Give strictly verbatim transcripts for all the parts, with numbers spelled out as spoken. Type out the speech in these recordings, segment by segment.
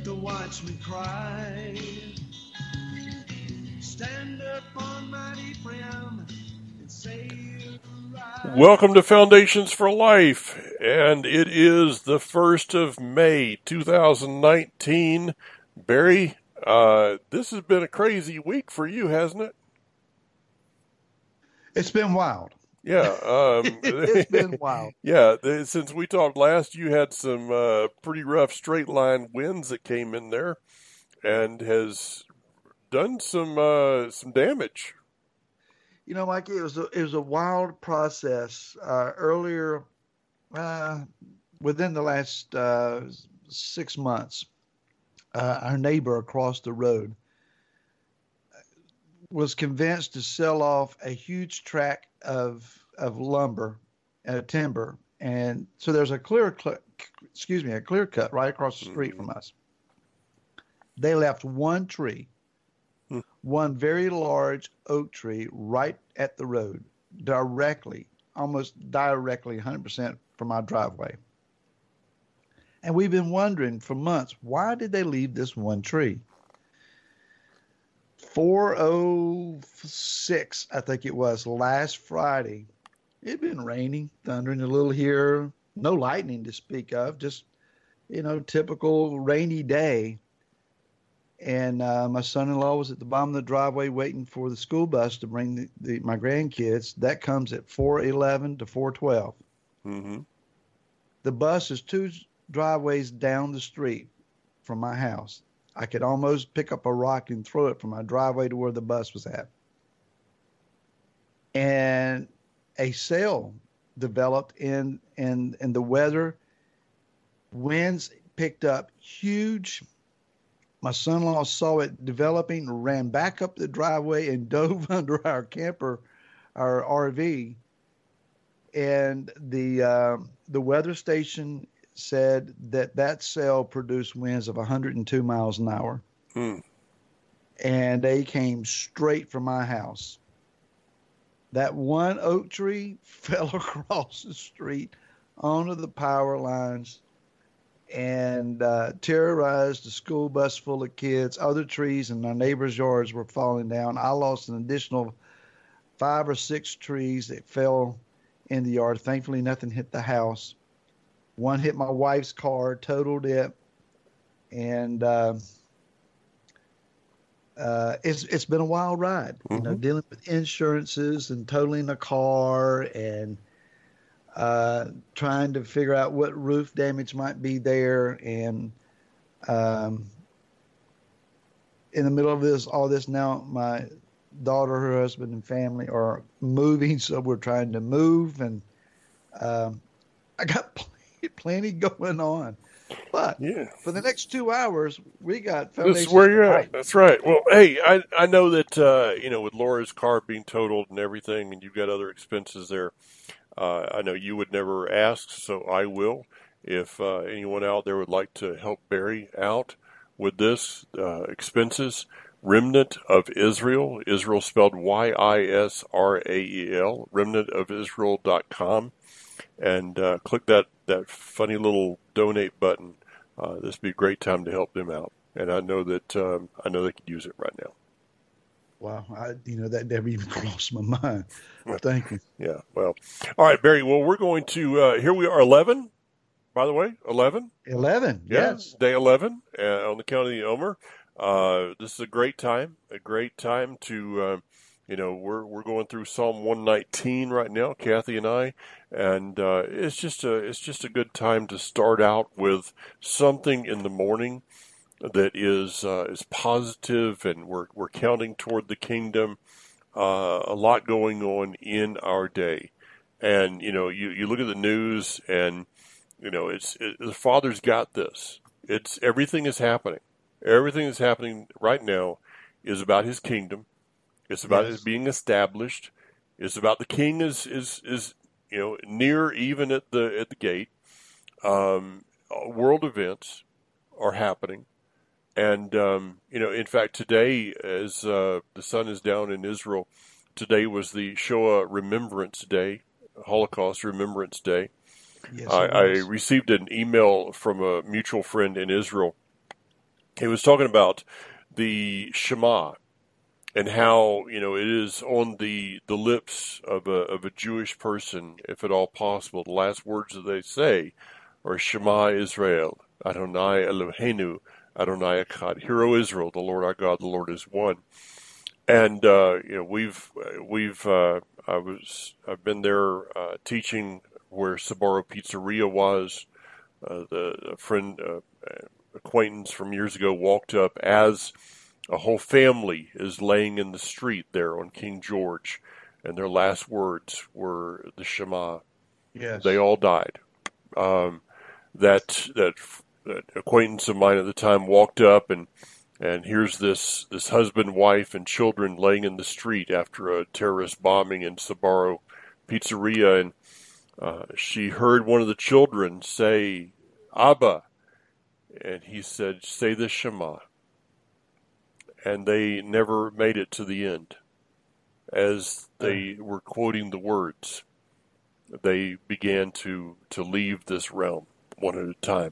to watch me cry. Stand up on mighty Ephraim and say you're right. Welcome to Foundations for Life, and it is the first of May, two thousand nineteen. Barry, uh, this has been a crazy week for you, hasn't it? It's been wild. Yeah. Um, it's been wild. Yeah, since we talked last, you had some uh, pretty rough straight line winds that came in there and has done some uh, some damage. You know, Mike, it was a, it was a wild process. Uh, earlier, uh, within the last uh, six months, uh, our neighbor across the road was convinced to sell off a huge tract of of lumber and timber, and so there's a clear, cl- excuse me, a clear cut right across the street mm-hmm. from us. They left one tree, hmm. one very large oak tree, right at the road, directly, almost directly, one hundred percent from our driveway. And we've been wondering for months, why did they leave this one tree? four oh six, I think it was, last Friday. It'd been raining, thundering a little here, no lightning to speak of, just, you know, typical rainy day. And uh, my son-in-law was at the bottom of the driveway waiting for the school bus to bring the, the, my grandkids. That comes at four eleven to four twelve. Mm-hmm. The bus is two driveways down the street from my house. I could almost pick up a rock and throw it from my driveway to where the bus was at. And a sail developed in, in, in the weather. Winds picked up huge. My son-in-law saw it developing, ran back up the driveway and dove under our camper, our R V. And the uh, the weather station said that that sail produced winds of one hundred two miles an hour. Hmm. And they came straight from my house. That one oak tree fell across the street onto the power lines and uh, terrorized the school bus full of kids. Other trees in our neighbors' yards were falling down. I lost an additional five or six trees that fell in the yard. Thankfully, nothing hit the house. One hit my wife's car, totaled it, and uh, uh, it's it's been a wild ride. Mm-hmm. You know, dealing with insurances and totaling the car and uh, trying to figure out what roof damage might be there, and um, in the middle of this, all this now, my daughter, her husband, and family are moving, so we're trying to move, and um, I got plenty, plenty going on. But yeah. for the next two hours, we got This is where you're at. That's right. Well, hey, I I know that uh, you know, with Laura's car being totaled and everything, and you've got other expenses there. Uh, I know you would never ask, so I will. If uh, anyone out there would like to help Barry out with this uh, expenses, Remnant of Israel, Israel spelled Y I S R A E L, remnant of israel dot com, and uh, click that, that funny little donate button. Uh, this would be a great time to help them out, and I know that um, I know they could use it right now. Wow, I, you know, that never even crossed my mind. Thank you. Yeah, well, all right, Barry. Well, we're going to uh, here we are, eleven. By the way, eleven. Eleven. Yeah, yes, day eleven uh, on the Count of the Omer. Uh, this is a great time, a great time to, uh, you know, we're we're going through Psalm one nineteen right now, Kathy and I, and uh, it's just a it's just a good time to start out with something in the morning that is uh, is positive, and we're we're counting toward the kingdom. Uh, a lot going on in our day, and you know, you, you look at the news, and you know, it's it, the Father's got this. It's everything is happening. Everything that's happening right now is about His kingdom. It's about Yes. it being established. It's about the King is is is you know near, even at the at the gate. Um, world events are happening. And, um, you know, in fact, today, as uh, the sun is down in Israel, today was the Shoah Remembrance Day, Holocaust Remembrance Day. Yes, I, it I was. received an email from a mutual friend in Israel he was talking about the Shema and how, you know, it is on the, the lips of a of a Jewish person, if at all possible. The last words that they say are Shema Israel, Adonai Eloheinu, Adonai Echad. Hear, O Israel, the Lord our God, the Lord is one. And uh, you know, we've we've uh, I was I've been there uh, teaching where Sbarro Pizzeria was. Uh, the a friend uh, acquaintance from years ago walked up as a whole family is laying in the street there on King George, and their last words were the Shema. Yes. They all died. Um, that, that that acquaintance of mine at the time walked up, and and here's this this husband, wife, and children laying in the street after a terrorist bombing in Sbarro Pizzeria, and uh, she heard one of the children say, "Abba," and he said, "Say the Shema." And they never made it to the end. As they were quoting the words, they began to, to leave this realm one at a time.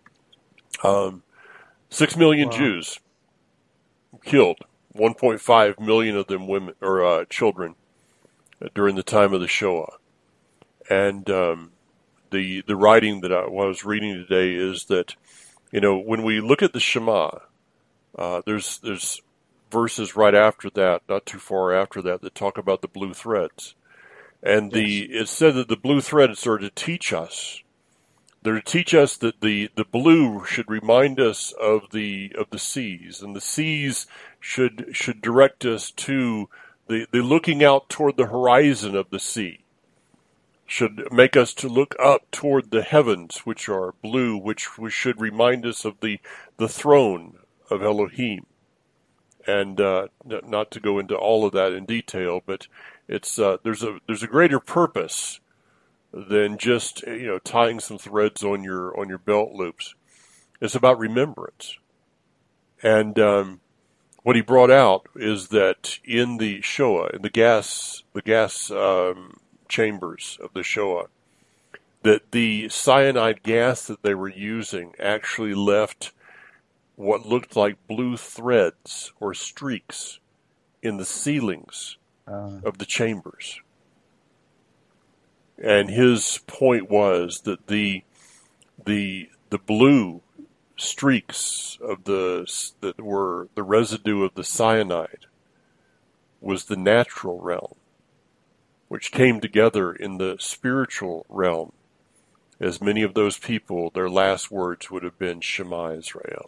Um, six million Wow. Jews killed, one point five million of them women or uh, children during the time of the Shoah. And um, the the writing that I was reading today is that, you know, when we look at the Shema, Uh, there's there's verses right after that, not too far after that, that talk about the blue threads, and the Yes. it said that the blue threads are to teach us. They're to teach us that the, the blue should remind us of the of the seas, and the seas should should direct us to the, the looking out toward the horizon of the sea. Should make us to look up toward the heavens, which are blue, which, which should remind us of the the throne of Elohim. And uh, not to go into all of that in detail, but it's uh, there's a there's a greater purpose than just, you know, tying some threads on your on your belt loops. It's about remembrance. And um, what he brought out is that in the Shoah, in the gas the gas um, chambers of the Shoah, that the cyanide gas that they were using actually left what looked like blue threads or streaks in the ceilings Uh, of the chambers. And his point was that the the the blue streaks of the that were the residue of the cyanide was the natural realm, which came together in the spiritual realm. As many of those people, their last words would have been Shema Israel.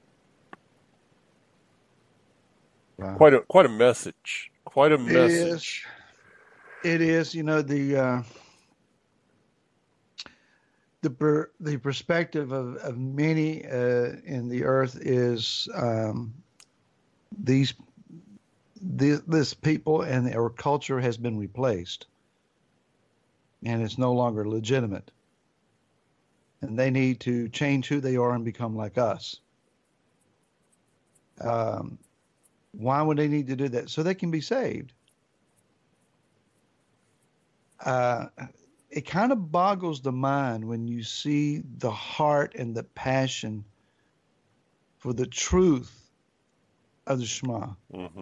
wow. Quite a quite a message. Quite a It message. is. It is. You know, the uh, the per, the perspective of of many uh, in the earth is um, these this, this people and our culture has been replaced, and it's no longer legitimate. And they need to change who they are and become like us. Um, why would they need to do that? So they can be saved. Uh, it kind of boggles the mind when you see the heart and the passion for the truth of the Shema. Mm-hmm.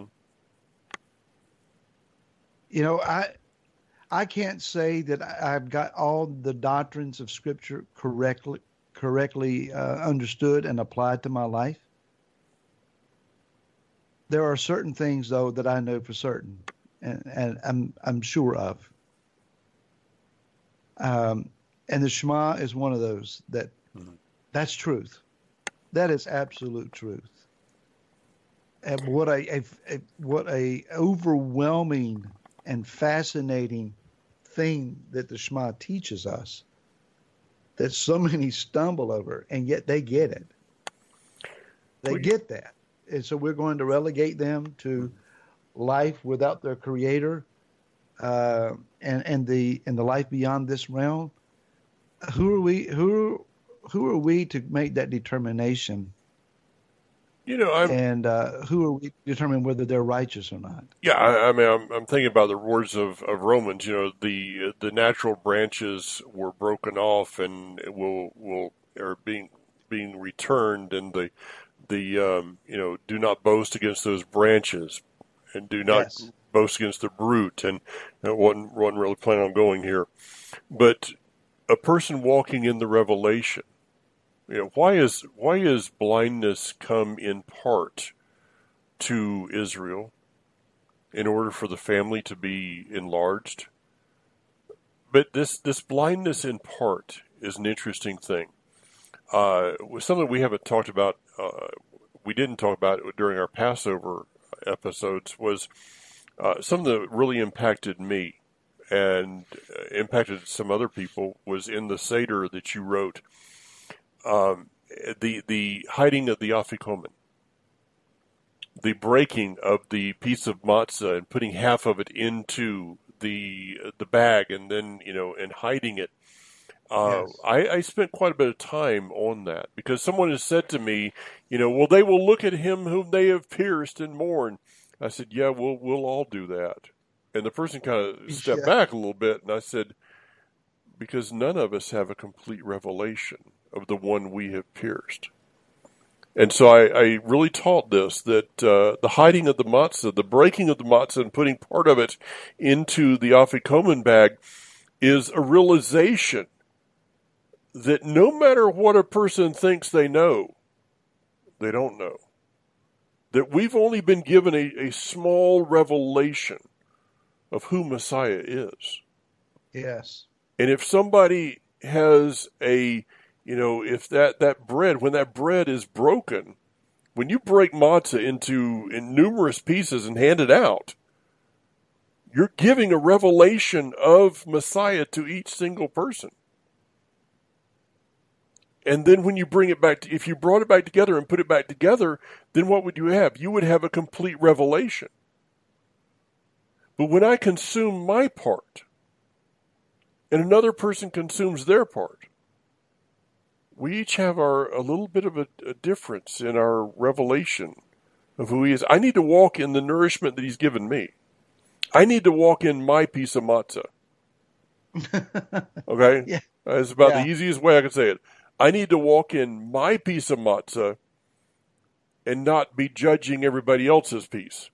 You know, I I can't say that I- I've got all the doctrines of Scripture correctly correctly uh, understood and applied to my life. There are certain things, though, that I know for certain, and, and I'm I'm sure of. Um, and the Shema is one of those that Mhm. that's truth. That is absolute truth. And what a, a, a what a overwhelming and fascinating thing that the Shema teaches us that so many stumble over, and yet they get it. They Well, get that. And so we're going to relegate them to life without their creator, uh, and, and the and the life beyond this realm. Who are we who who are we to make that determination? You know, I'm And uh, who are we to determine whether they're righteous or not? yeah. I, I mean, I'm, I'm thinking about the words of, of Romans. You know, the the natural branches were broken off and will will are being being returned, and the the um, you know, do not boast against those branches, and do not Yes. boast against the brute. And I wasn't, wasn't really planning on going here, but a person walking in the revelation. You know, why is why is blindness come in part to Israel in order for the family to be enlarged? But this this blindness in part is an interesting thing. Uh, something we haven't talked about, uh, we didn't talk about it during our Passover episodes, was uh, something that really impacted me and uh, impacted some other people was in the Seder that you wrote. Um, the the hiding of the afikomen, the breaking of the piece of matzah and putting half of it into the the bag, and then you know and hiding it. Uh, Yes. I, I spent quite a bit of time on that because someone has said to me, you know, well, they will look at him whom they have pierced and mourn. I said, yeah, we'll we'll all do that. And the person kind of stepped Yeah. back a little bit, and I said, because none of us have a complete revelation of the one we have pierced. And so I, I really taught this, that uh, the hiding of the matzah, the breaking of the matzah and putting part of it into the afikomen bag is a realization that no matter what a person thinks they know, they don't know. That we've only been given a, a small revelation of who Messiah is. Yes. And if somebody has a, you know, if that, that bread, when that bread is broken, when you break matzah into in numerous pieces and hand it out, you're giving a revelation of Messiah to each single person. And then when you bring it back, to, if you brought it back together and put it back together, then what would you have? You would have a complete revelation. But when I consume my part, and another person consumes their part, we each have our a little bit of a, a difference in our revelation of who he is. I need to walk in the nourishment that he's given me. I need to walk in my piece of matzah. Okay? Yeah. That's about Yeah. the easiest way I can say it. I need to walk in my piece of matzah and not be judging everybody else's piece.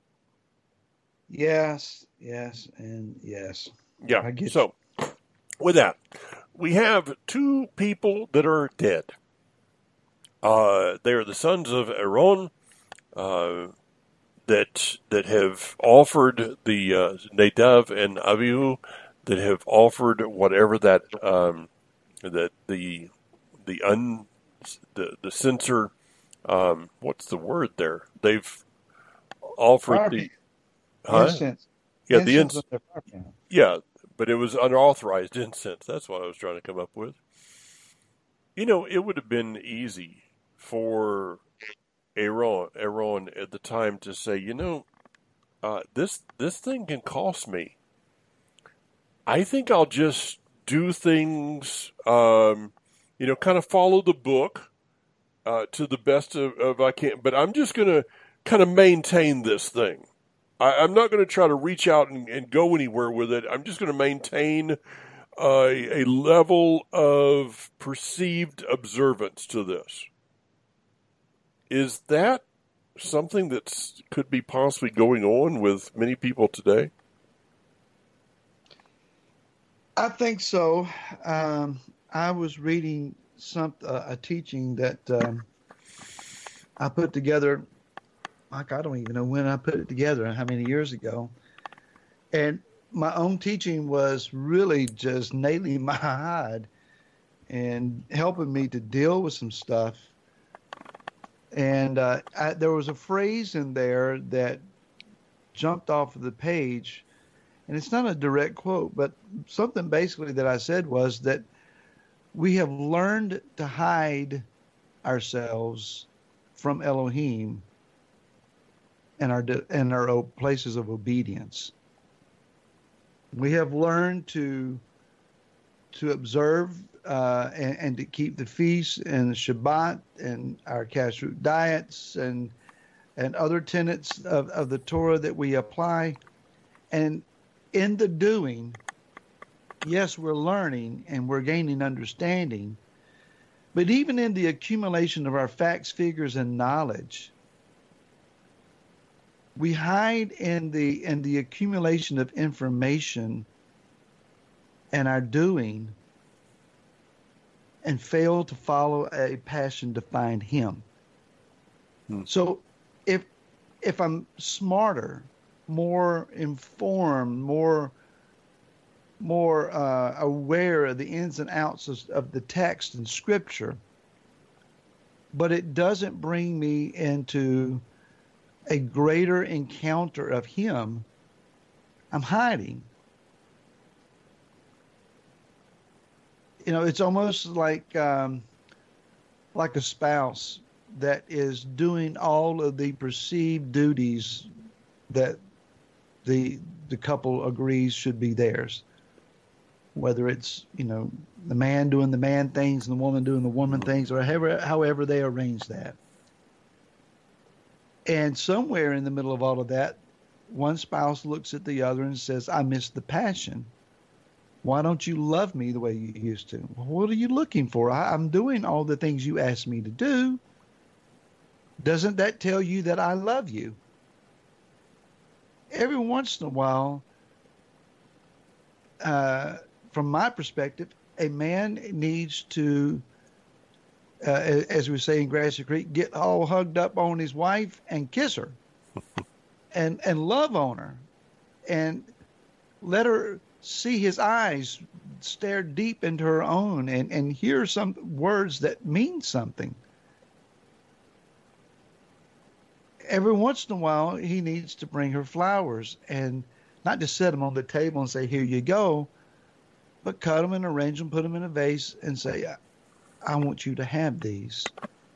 Yes. Yes. And yes. Yeah. I get So, with that, we have two people that are dead. Uh, they are the sons of Aaron uh, that that have offered the uh, Nadav and Abihu, that have offered whatever that um, that the the un the the censor um, what's the word there? They've offered Fire the pit. huh? Incense. Yeah, the Incense ins- on their fire pit. yeah, but it was unauthorized incense. That's what I was trying to come up with. You know, it would have been easy for Aaron, Aaron at the time to say, you know, uh, this this thing can cost me. I think I'll just do things, um, you know, kind of follow the book uh, to the best of, of I can. But I'm just going to kind of maintain this thing. I, I'm not going to try to reach out and, and go anywhere with it. I'm just going to maintain uh, a level of perceived observance to this. Is that something that could be possibly going on with many people today? I think so. Um, I was reading some uh, a teaching that um, I put together. Like I don't even know when I put it together and how many years ago. And my own teaching was really just nailing my hide and helping me to deal with some stuff. And uh, I, there was a phrase in there that jumped off of the page. And it's not a direct quote, but something basically that I said was that we have learned to hide ourselves from Elohim and our and our places of obedience. We have learned to to observe uh, and, and to keep the feasts and the Shabbat and our kashrut diets and and other tenets of, of the Torah that we apply. And in the doing, yes, we're learning and we're gaining understanding, But even in the accumulation of our facts, figures, and knowledge, we hide in the in the accumulation of information and our doing and fail to follow a passion to find him. Hmm. So if if I'm smarter, more informed, more more uh, aware of the ins and outs of, of the text and scripture, but it doesn't bring me into a greater encounter of him, I'm hiding. You know, it's almost like um, like a spouse that is doing all of the perceived duties that the the couple agrees should be theirs. Whether it's, you know, the man doing the man things and the woman doing the woman things, or however, however they arrange that. And somewhere in the middle of all of that, one spouse looks at the other and says, I miss the passion. Why don't you love me the way you used to? Well, what are you looking for? I, I'm doing all the things you asked me to do. Doesn't that tell you that I love you? Every once in a while, uh, from my perspective, a man needs to, uh, as we say in Grassy Creek, get all hugged up on his wife and kiss her and, and love on her and let her see his eyes stare deep into her own and, and hear some words that mean something. Every once in a while, he needs to bring her flowers and not just set them on the table and say, here you go, but cut them and arrange them, put them in a vase and say, I want you to have these.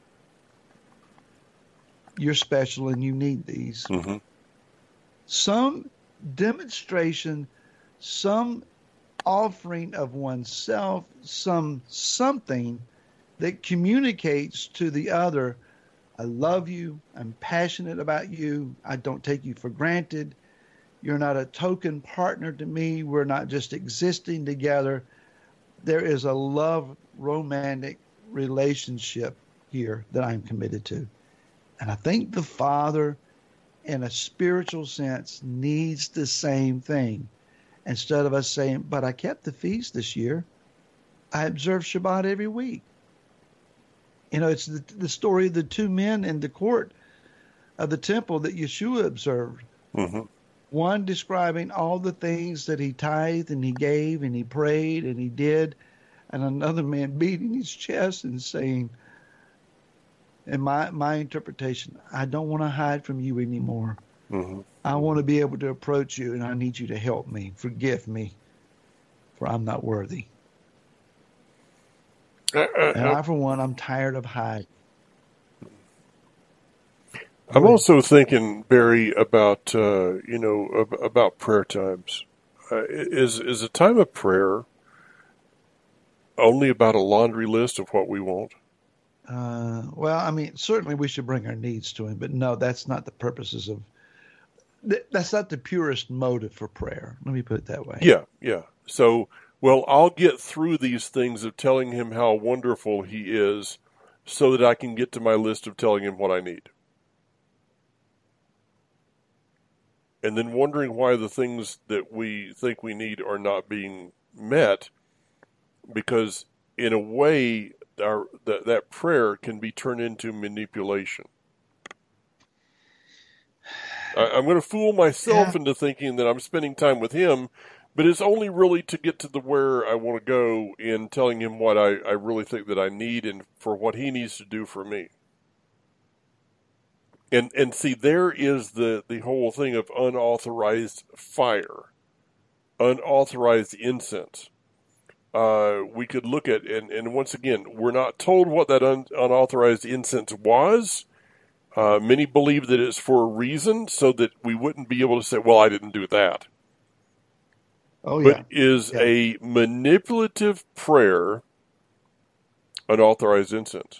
You're special and you need these. Mm-hmm. Some demonstration, some offering of oneself, some something that communicates to the other, I love you, I'm passionate about you, I don't take you for granted, you're not a token partner to me, we're not just existing together. There is a love romantic relationship here that I'm committed to. And I think the Father, in a spiritual sense, needs the same thing. Instead of us saying, but I kept the feast this year, I observed Shabbat every week. You know, it's the, the story of the two men in the court of the temple that Yeshua observed. Mm-hmm. One describing all the things that he tithed and he gave and he prayed and he did, and another man beating his chest and saying, in my, my interpretation, I don't want to hide from you anymore. Mm-hmm. I want to be able to approach you, and I need you to help me. Forgive me, for I'm not worthy. Uh, uh, and I, for one, I'm tired of hiding. I'm also thinking, Barry, about uh, you know about prayer times. Uh, is is a time of prayer only about a laundry list of what we want? Uh, well, I mean, certainly we should bring our needs to Him, but no, that's not the purposes of. That's not the purest motive for prayer. Let me put it that way. Yeah, yeah. So, well, I'll get through these things of telling Him how wonderful He is, so that I can get to my list of telling Him what I need. And then wondering why the things that we think we need are not being met, because in a way, our, that, that prayer can be turned into manipulation. I, I'm going to fool myself yeah. into thinking that I'm spending time with Him, but it's only really to get to the where I want to go in telling Him what I, I really think that I need and for what He needs to do for me. And and see, there is the, the whole thing of unauthorized fire, unauthorized incense. Uh, we could look at, and, and once again, we're not told what that un, unauthorized incense was. Uh, many believe that it's for a reason, so that we wouldn't be able to say, well, I didn't do that. Oh, yeah. But is yeah. a manipulative prayer unauthorized incense?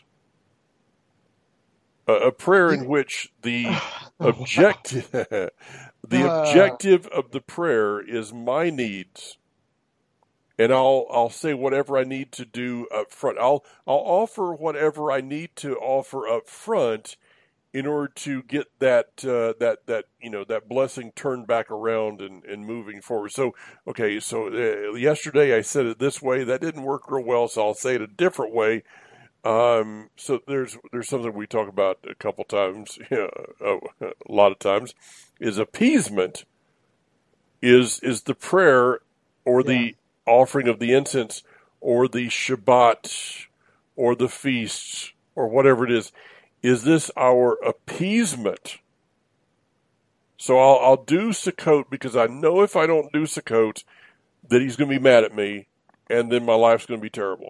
A prayer in which the oh, objective wow. the uh, objective of the prayer is my needs and I'll I'll say whatever I need to do up front. I'll I'll offer whatever I need to offer up front in order to get that uh, that that you know that blessing turned back around and, and moving forward. So okay, so uh, yesterday I said it this way. That didn't work real well, so I'll say it a different way. Um, so there's there's something we talk about a couple times, you know, a lot of times, is appeasement. Is is the prayer or the Yeah. offering of the incense or the Shabbat or the feasts or whatever it is? Is this our appeasement? So I'll, I'll do Sukkot because I know if I don't do Sukkot that he's going to be mad at me and then my life's going to be terrible.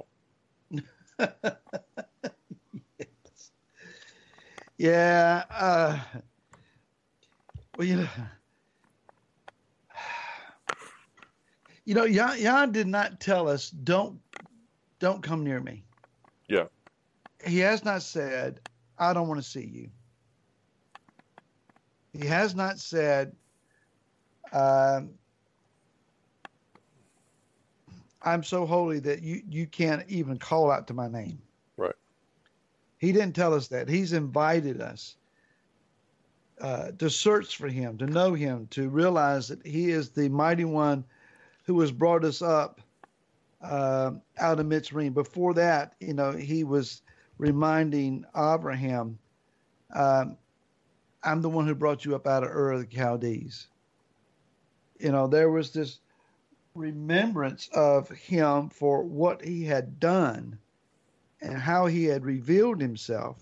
Yes. Yeah. Uh, well, you know, you know, Jan, Jan did not tell us don't don't come near me. Yeah. He has not said, I don't want to see you. He has not said, um, I'm so holy that you, you can't even call out to my name. Right. He didn't tell us that. He's invited us uh, to search for him, to know him, to realize that he is the mighty one who has brought us up uh, out of Mitzrayim. Before that, you know, he was reminding Abraham, um, I'm the one who brought you up out of Ur of the Chaldees. You know, there was this remembrance of him for what he had done and how he had revealed himself.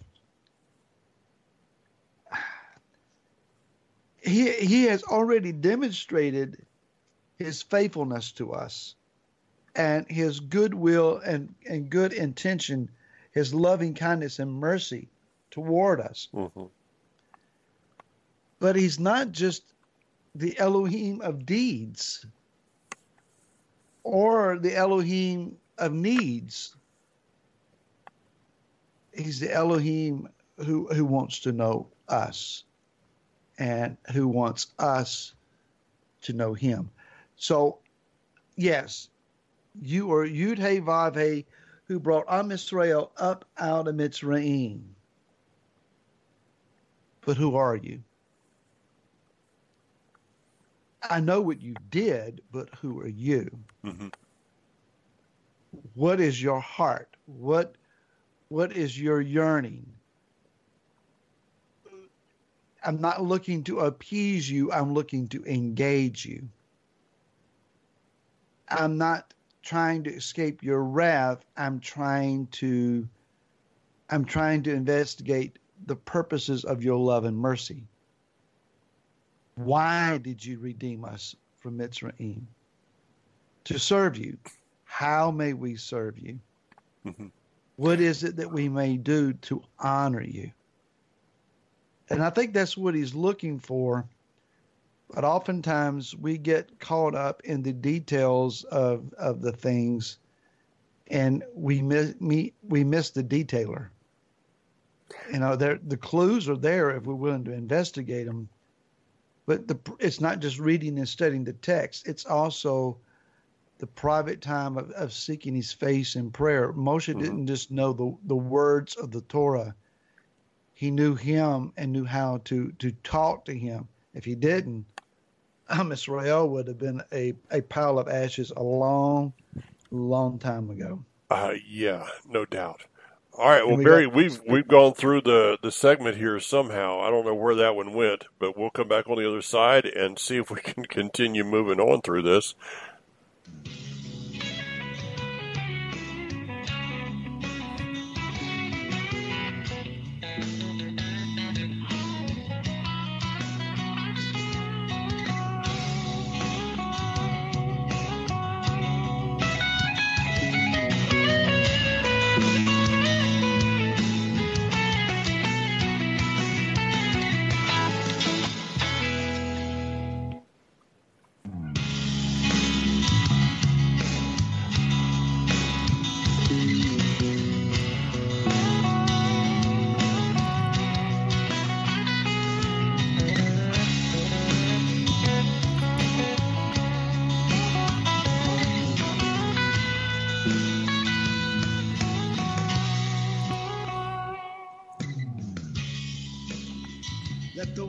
He, he has already demonstrated his faithfulness to us and his goodwill and, and good intention, his loving kindness and mercy toward us. Mm-hmm. But he's not just the Elohim of deeds or the Elohim of needs. He's the Elohim who, who wants to know us and who wants us to know him. So, yes, you are Yud Hey Vav Hey, who brought Am Yisrael up out of Mitzrayim. But who are you? I know what you did, but who are you? Mm-hmm. What is your heart? What what is your yearning? I'm not looking to appease you. I'm looking to engage you. I'm not trying to escape your wrath. I'm trying to I'm trying to investigate the purposes of your love and mercy. Why did you redeem us from Mitzrayim? To serve you. How may we serve you? Mm-hmm. What is it that we may do to honor you? And I think that's what he's looking for. But oftentimes we get caught up in the details of, of the things, and we miss, we, we miss the detailer. You know, the clues are there if we're willing to investigate them. But the, it's not just reading and studying the text. It's also the private time of, of seeking his face in prayer. Moshe mm-hmm. didn't just know the, the words of the Torah. He knew him and knew how to, to talk to him. If he didn't, Am Yisrael would have been a, a pile of ashes a long, long time ago. Uh, yeah, no doubt. All right, well, we Barry, got, we've we've gone through the, the segment here somehow. I don't know where that one went, but we'll come back on the other side and see if we can continue moving on through this.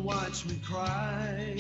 watch me cry.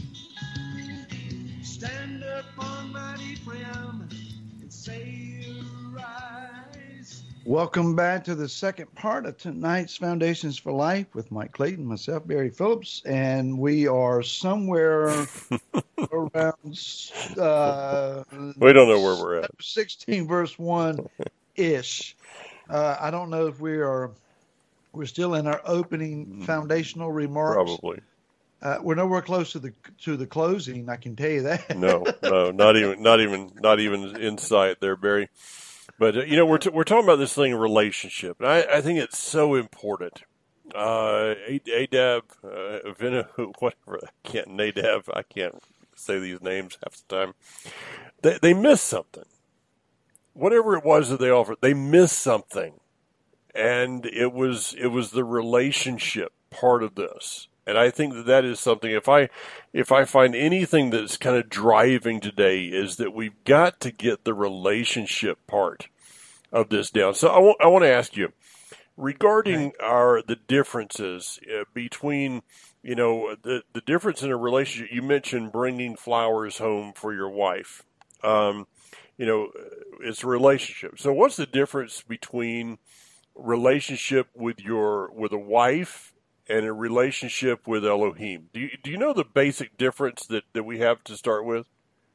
Stand up on mighty Priam and say you rise. Welcome back to the second part of tonight's Foundations for Life with Mike Clayton, myself, Barry Phillips, and we are somewhere around uh, we don't know where we're at. sixteen verse one ish. Uh, I don't know if we are. We're still in our opening foundational remarks. Probably. Uh, we're nowhere close to the to the closing. I can tell you that. no, no, not even, not even, not even in sight there, Barry. But uh, you know, we're t- we're talking about this thing, relationship, and I, I think it's so important. Uh, Adab, uh, Vina, whatever, I can't Nadab, I can't say these names half the time. They they missed something. Whatever it was that they offered, they missed something, and it was it was the relationship part of this. And I think that that is something, if I if I find anything that's kind of driving today, is that we've got to get the relationship part of this down. So I want, I want to ask you, regarding our the differences uh, between, you know, the, the difference in a relationship. You mentioned bringing flowers home for your wife. Um, you know, it's a relationship. So what's the difference between relationship with your with a wife and a relationship with Elohim? Do you, do you know the basic difference that, that we have to start with?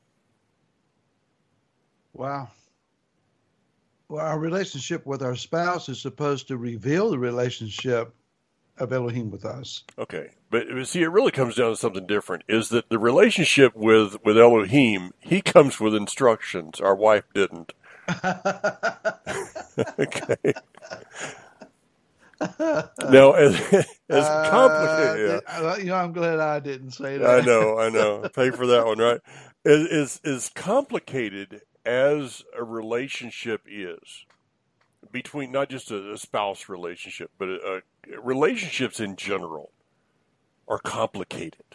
Wow. Well, our relationship with our spouse is supposed to reveal the relationship of Elohim with us. Okay. But see, it really comes down to something different, is that the relationship with, with Elohim, he comes with instructions. Our wife didn't. Okay. No, as, as complicated. Uh, yeah. You know, I'm glad I didn't say that. I know, I know. Pay for that one, right? As, as, as complicated as a relationship is, between not just a, a spouse relationship, but a, a, relationships in general are complicated.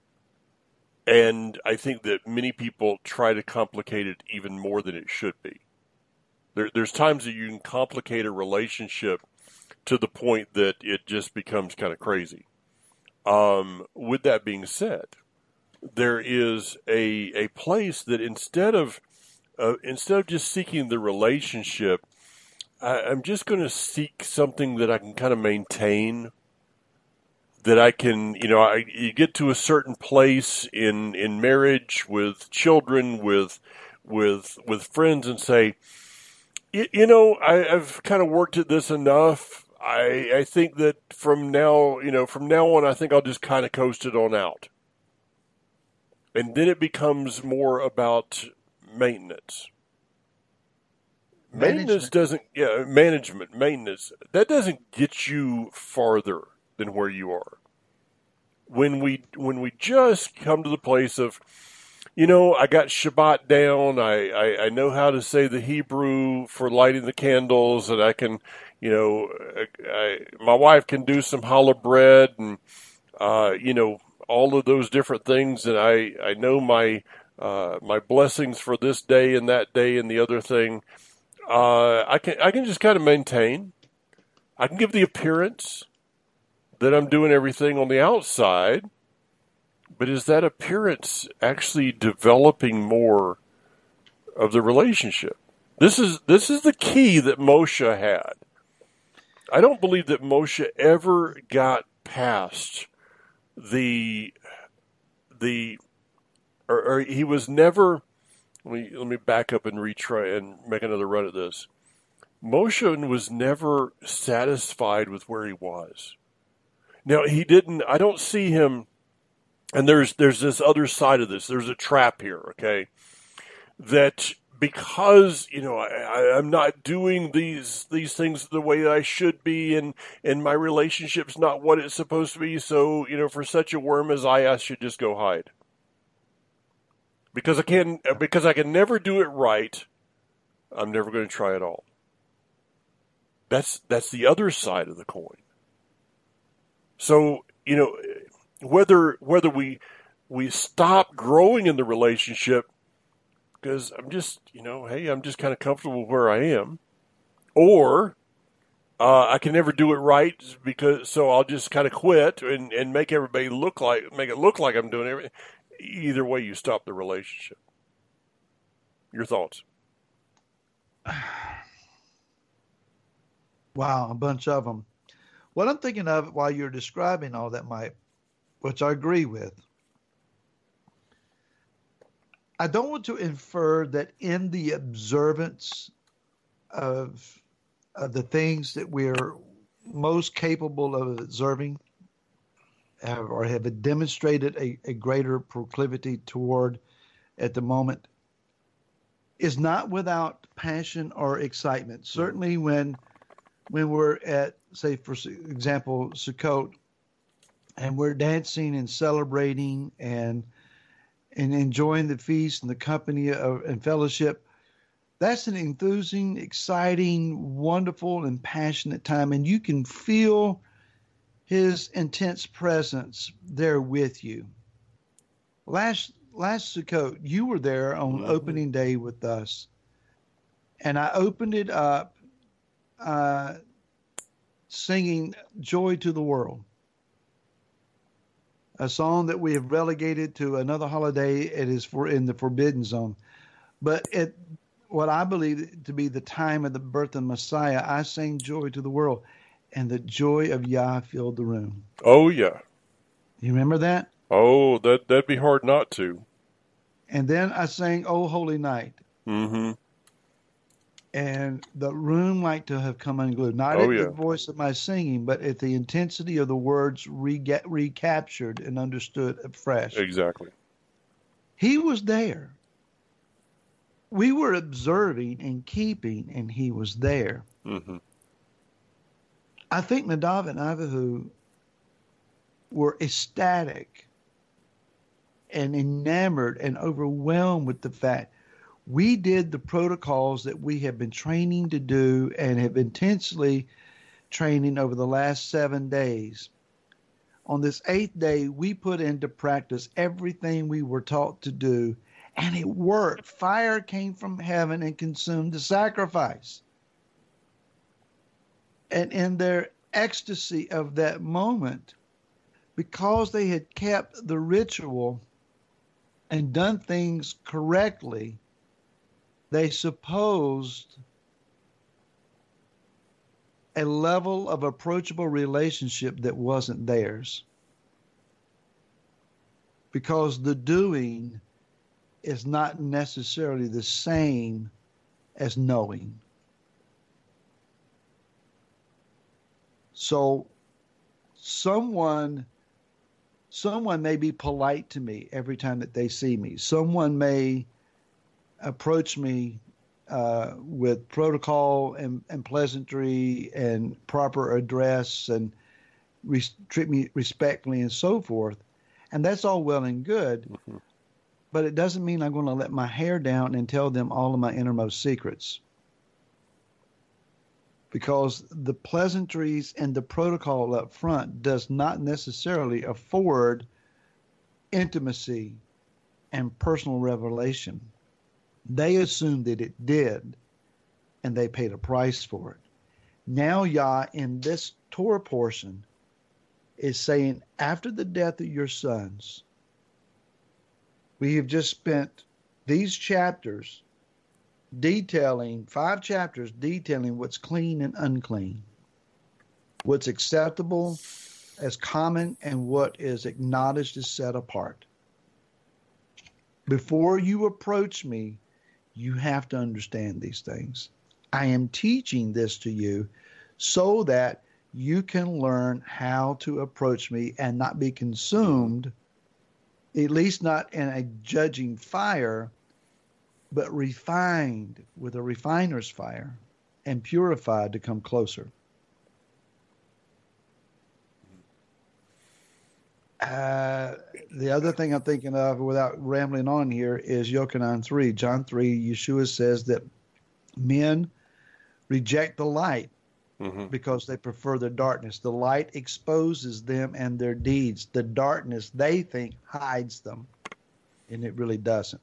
And I think that many people try to complicate it even more than it should be. There, there's times that you can complicate a relationship to the point that it just becomes kind of crazy. Um, with that being said, there is a a place that instead of uh, instead of just seeking the relationship, I, I'm just going to seek something that I can kind of maintain. That I can, you know, I, you get to a certain place in in marriage with children, with with with friends, and say, you, you know, I, I've kind of worked at this enough. I, I think that from now, you know, from now on, I think I'll just kind of coast it on out. And then it becomes more about maintenance. Management. Maintenance doesn't, yeah, management, maintenance, that doesn't get you farther than where you are. When we, when we just come to the place of, you know, I got Shabbat down, I, I, I know how to say the Hebrew for lighting the candles, and I can, you know, I, I, my wife can do some challah bread and, uh, you know, all of those different things. And I, I know my, uh, my blessings for this day and that day and the other thing. Uh, I can, I can just kind of maintain. I can give the appearance that I'm doing everything on the outside, but is that appearance actually developing more of the relationship? This is, this is the key that Moshe had. I don't believe that Moshe ever got past the, the, or, or he was never, let me, let me back up and retry and make another run at this. Moshe was never satisfied with where he was. Now, he didn't, I don't see him, and there's, there's this other side of this. There's a trap here, okay? That because, you know, I, I'm not doing these these things the way that I should be, and, and my relationship's not what it's supposed to be, so, you know, for such a worm as I, I should just go hide. Because I can, because I can never do it right, I'm never going to try at all. That's, that's the other side of the coin. So, you know, whether whether we we stop growing in the relationship because I'm just, you know, hey, I'm just kind of comfortable where I am, or Uh, I can never do it right because so I'll just kind of quit and, and make everybody look like make it look like I'm doing everything. Either way, you stop the relationship. Your thoughts? Wow, a bunch of them. What I'm thinking of while you're describing all that, Mike, which I agree with, I don't want to infer that in the observance of, of the things that we're most capable of observing have, or have demonstrated a, a greater proclivity toward at the moment is not without passion or excitement. Certainly when when we're at, say, for example, Sukkot, and we're dancing and celebrating and and enjoying the feast and the company of, and fellowship, that's an enthusing, exciting, wonderful, and passionate time. And you can feel his intense presence there with you. Last last Sukkot, you were there on Mm-hmm. opening day with us. And I opened it up uh, singing Joy to the World, a song that we have relegated to another holiday. It is for in the forbidden zone. But at what I believe to be the time of the birth of Messiah, I sang Joy to the World, and the joy of Yah filled the room. Oh yeah. You remember that? Oh, that that'd be hard not to. And then I sang O Holy Night, Mm-hmm. and the room like to have come unglued. Not Oh at the yeah. voice of my singing, but at the intensity of the words re- recaptured and understood afresh. Exactly. He was there. We were observing and keeping, and he was there. Mm-hmm. I think Nadav and Avihu were ecstatic and enamored and overwhelmed with the fact we did the protocols that we have been training to do and have intensely training over the last seven days. On this eighth day, we put into practice everything we were taught to do, and it worked. Fire came from heaven and consumed the sacrifice. And in their ecstasy of that moment, because they had kept the ritual and done things correctly, they supposed a level of approachable relationship that wasn't theirs. Because the doing is not necessarily the same as knowing. So someone someone may be polite to me every time that they see me. Someone may approach me uh, with protocol and, and pleasantry and proper address and res- treat me respectfully and so forth. And that's all well and good. Mm-hmm. But it doesn't mean I'm going to let my hair down and tell them all of my innermost secrets. Because the pleasantries and the protocol up front does not necessarily afford intimacy and personal revelation. They assumed that it did, and they paid a price for it. Now Yah, in this Torah portion, is saying, after the death of your sons, we have just spent these chapters detailing, five chapters detailing what's clean and unclean, what's acceptable as common and what is acknowledged as set apart. Before you approach me, you have to understand these things. I am teaching this to you so that you can learn how to approach me and not be consumed, at least not in a judging fire, but refined with a refiner's fire and purified to come closer. Uh, the other thing I'm thinking of, without rambling on here, is Yochanan three. John three, Yeshua says that men reject the light Mm-hmm. because they prefer the darkness. The light exposes them and their deeds. The darkness, they think, hides them, and it really doesn't.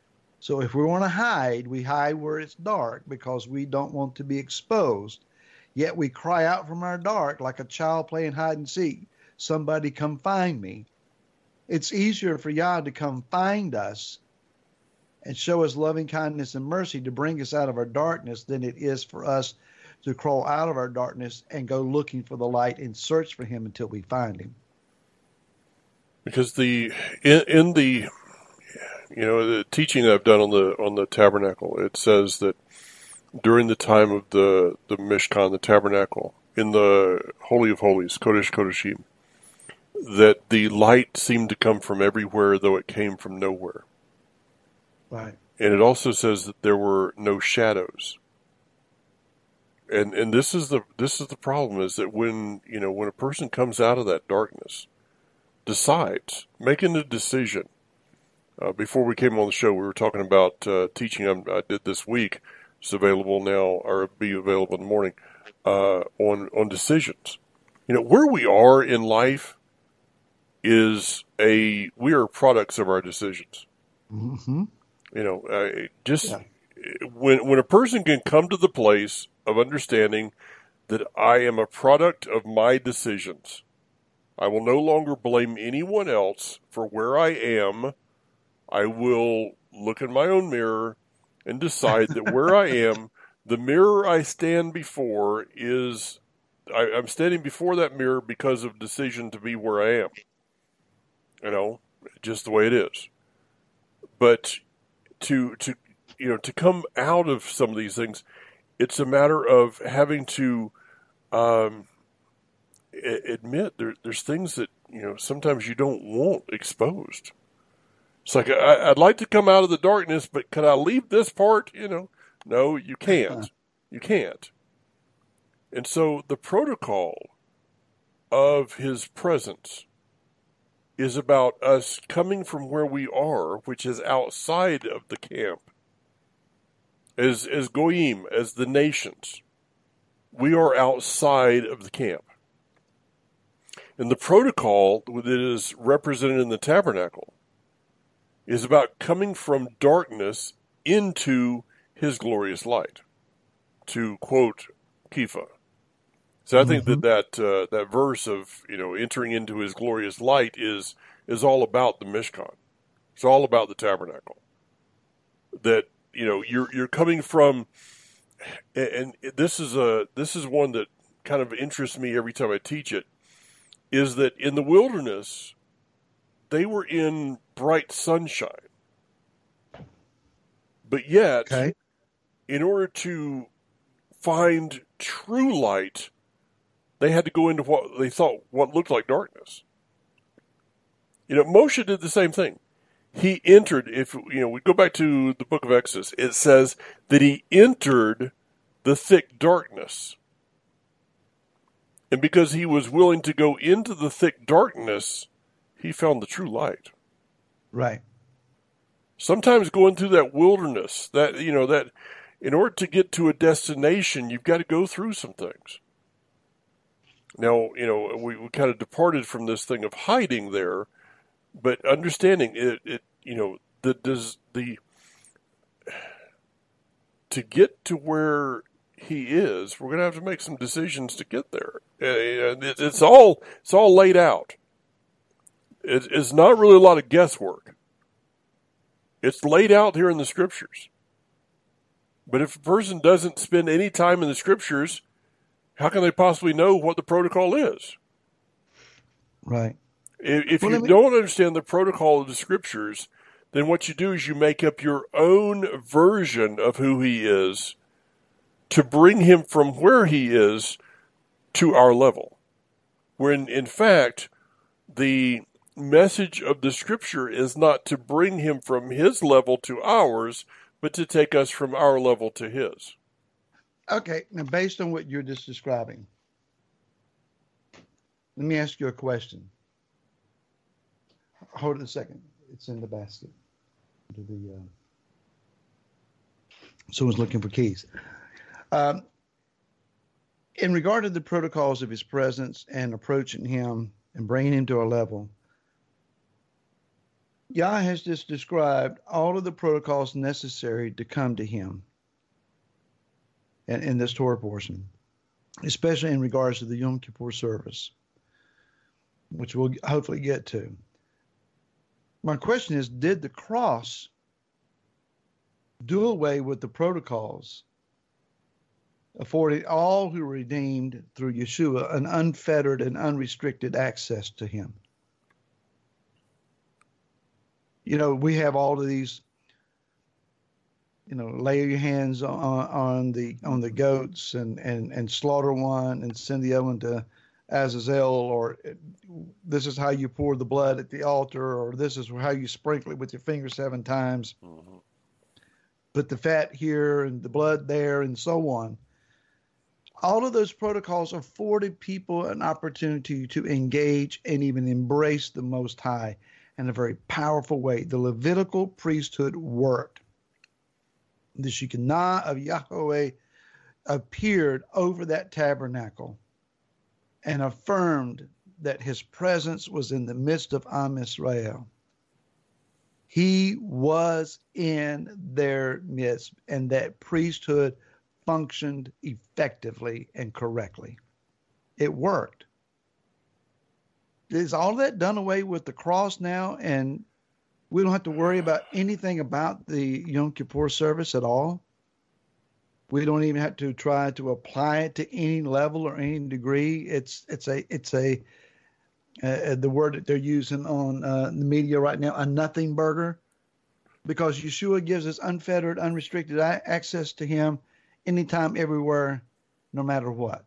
So if we want to hide, we hide where it's dark because we don't want to be exposed. Yet we cry out from our dark like a child playing hide and seek. Somebody come find me. It's easier for Yah to come find us and show us loving kindness and mercy to bring us out of our darkness than it is for us to crawl out of our darkness and go looking for the light and search for him until we find him. Because the in, in the you know the teaching that I've done on the on the tabernacle, it says that during the time of the the Mishkan, the tabernacle, in the Holy of Holies, Kodesh Kodeshim, that the light seemed to come from everywhere, though it came from nowhere. Right. And it also says that there were no shadows. And and this is the this is the problem, is that when you know when a person comes out of that darkness, decides, making a decision. Uh, before we came on the show, we were talking about uh, teaching I, I did this week. It's available now, or be available in the morning, uh, on on decisions. You know, where we are in life is a we are products of our decisions. Mm-hmm. You know, uh, just Yeah. when when a person can come to the place of understanding that I am a product of my decisions, I will no longer blame anyone else for where I am. I will look in my own mirror and decide that where I am, the mirror I stand before is, I, I'm standing before that mirror because of decision to be where I am. You know, just the way it is. But to, to, you know, to come out of some of these things, it's a matter of having to, um, admit there, there's things that, you know, sometimes you don't want exposed. It's like, I, I'd like to come out of the darkness, but can I leave this part? You know, no, you can't. You can't. And so the protocol of his presence is about us coming from where we are, which is outside of the camp, as, as Goyim, as the nations. We are outside of the camp. And the protocol that is represented in the tabernacle is about coming from darkness into his glorious light, to quote Kifa. So I think Mm-hmm. that that, uh, that verse of, you know, entering into his glorious light is is all about the Mishkan. It's all about the tabernacle. That, you know, you're you're coming from, and this is a this is one that kind of interests me every time I teach it, is that in the wilderness, they were in bright sunshine. But yet, Okay. in order to find true light, they had to go into what they thought what looked like darkness. You know, Moshe did the same thing. He entered, if you know, we go back to the book of Exodus, it says that he entered the thick darkness. And because he was willing to go into the thick darkness, he found the true light. Right. Sometimes going through that wilderness, that, you know, that in order to get to a destination, you've got to go through some things. Now, you know, we, we kind of departed from this thing of hiding there, but understanding it, it you know, the, does the, to get to where he is, we're going to have to make some decisions to get there. And it, it's all, it's all laid out. It, it's not really a lot of guesswork. It's laid out here in the scriptures. But if a person doesn't spend any time in the scriptures, how can they possibly know what the protocol is? Right. If, if Well, you let me- don't understand the protocol of the scriptures, then what you do is you make up your own version of who he is to bring him from where he is to our level. When, in fact, the message of the scripture is not to bring him from his level to ours, but to take us from our level to his. Okay. Now, based on what you're just describing, let me ask you a question. Hold it a second. It's in the basket. To the, uh, someone's looking for keys. Um, in regard to the protocols of his presence and approaching him and bringing him to a level, Yah has just described all of the protocols necessary to come to him in, in this Torah portion. especially in regards to the Yom Kippur service, which we'll hopefully get to. My question is, did the cross do away with the protocols affording all who were redeemed through Yeshua an unfettered and unrestricted access to him? You know, we have all of these, you know, lay your hands on, on the on the goats and, and, and slaughter one and send the other one to Azazel, or this is how you pour the blood at the altar, or this is how you sprinkle it with your finger seven times. Mm-hmm. Put the fat here and the blood there and so on. All of those protocols afforded people an opportunity to engage and even embrace the Most High in a very powerful way. The Levitical priesthood worked. The Shekinah of Yahweh appeared over that tabernacle and affirmed that his presence was in the midst of Am Israel. He was in their midst, and that priesthood functioned effectively and correctly. It worked. Is all that done away with the cross now, and we don't have to worry about anything about the Yom Kippur service at all? We don't even have to try to apply it to any level or any degree. It's it's a it's a uh, the word that they're using on uh, the media right now, a nothing burger, because Yeshua gives us unfettered, unrestricted access to him anytime, everywhere, no matter what.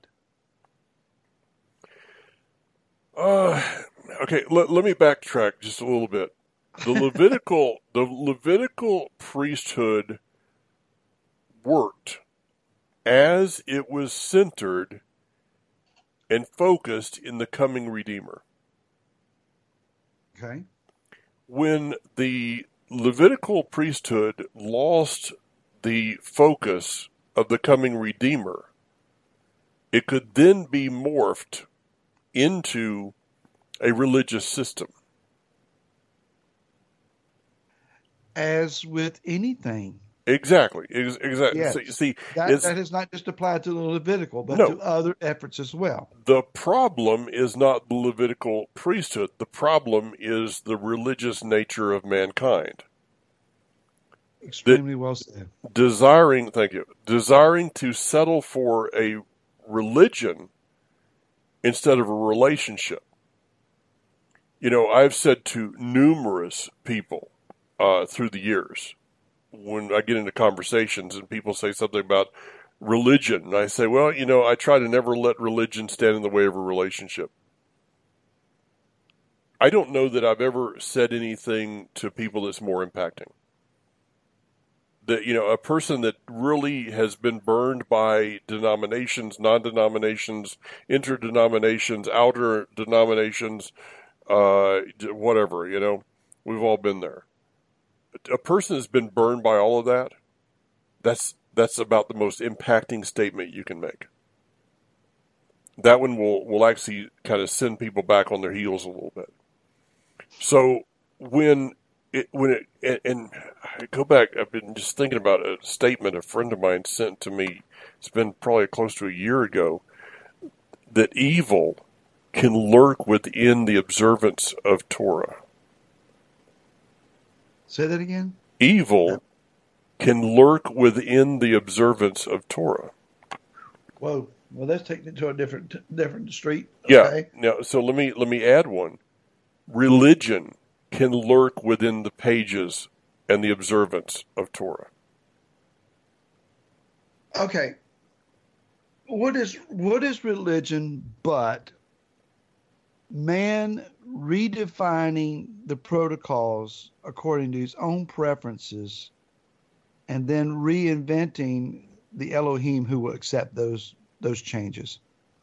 Uh, okay, let, let me backtrack just a little bit. The Levitical the Levitical priesthood worked as it was centered and focused in the coming Redeemer. Okay. When the Levitical priesthood lost the focus of the coming Redeemer, it could then be morphed into a religious system. As with anything. Exactly. Ex- exactly. Yes. So, see, that, that is not just applied to the Levitical, but no, to other efforts as well. The problem is not the Levitical priesthood. The problem is the religious nature of mankind. Extremely well said. Desiring, thank you, desiring to settle for a religion instead of a relationship. You know, I've said to numerous people uh, through the years, when I get into conversations and people say something about religion, and I say, well, you know, I try to never let religion stand in the way of a relationship. I don't know that I've ever said anything to people that's more impacting. That, you know, a person that really has been burned by denominations, non-denominations, interdenominations, outer denominations, uh, whatever, you know, we've all been there. A person that's been burned by all of that, that's that's about the most impacting statement you can make. That one will, will actually kind of send people back on their heels a little bit. So when it, when it, and, and I go back, I've been just thinking about a statement a friend of mine sent to me. It's been probably close to a year ago, that evil can lurk within the observance of Torah. Say that again? Evil yeah. can lurk within the observance of Torah. Whoa. Well, that's taking it to a different different street. Okay. Yeah. Now, so let me let me add one. Religion can lurk within the pages and the observance of Torah. Okay. What is what is religion but man redefining the protocols according to his own preferences and then reinventing the Elohim who will accept those those changes?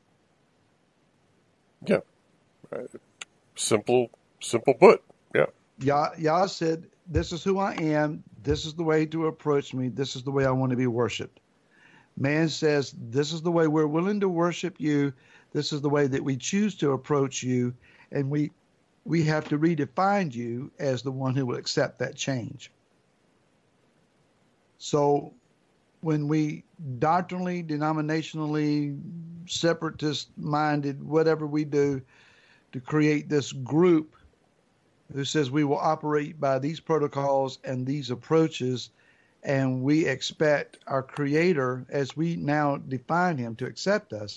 Yeah. Right. Simple, simple put. Yeah. Yah, Yah said, this is who I am. This is the way to approach me. This is the way I want to be worshiped. Man says, this is the way we're willing to worship you. This is the way that we choose to approach you. And we we have to redefine you as the one who will accept that change. So when we doctrinally, denominationally, separatist minded, whatever we do to create this group who says we will operate by these protocols and these approaches, and we expect our Creator, as we now define Him, to accept us.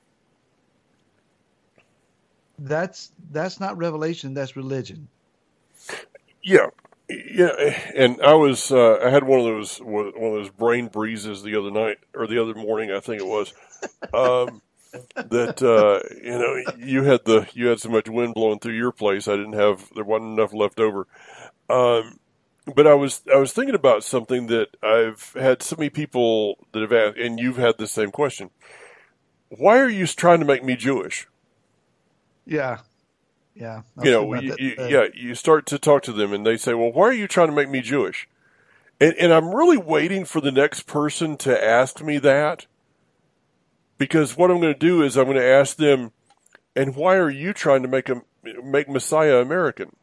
That's that's not revelation. That's religion. Yeah, yeah. And I was uh, I had one of those one of those brain breezes the other night or the other morning, I think it was. Um, that uh, you know you had the you had so much wind blowing through your place. I didn't have there wasn't enough left over. Um, but I was I was thinking about something that I've had so many people that have asked, and you've had the same question. Why are you trying to make me Jewish? Yeah, yeah. I'll You know, about you, that you, today. yeah. You start to talk to them, and they say, "Well, why are you trying to make me Jewish?" And, and I'm really waiting for the next person to ask me that, because what I'm going to do is I'm going to ask them, "And why are you trying to make a make Messiah American?"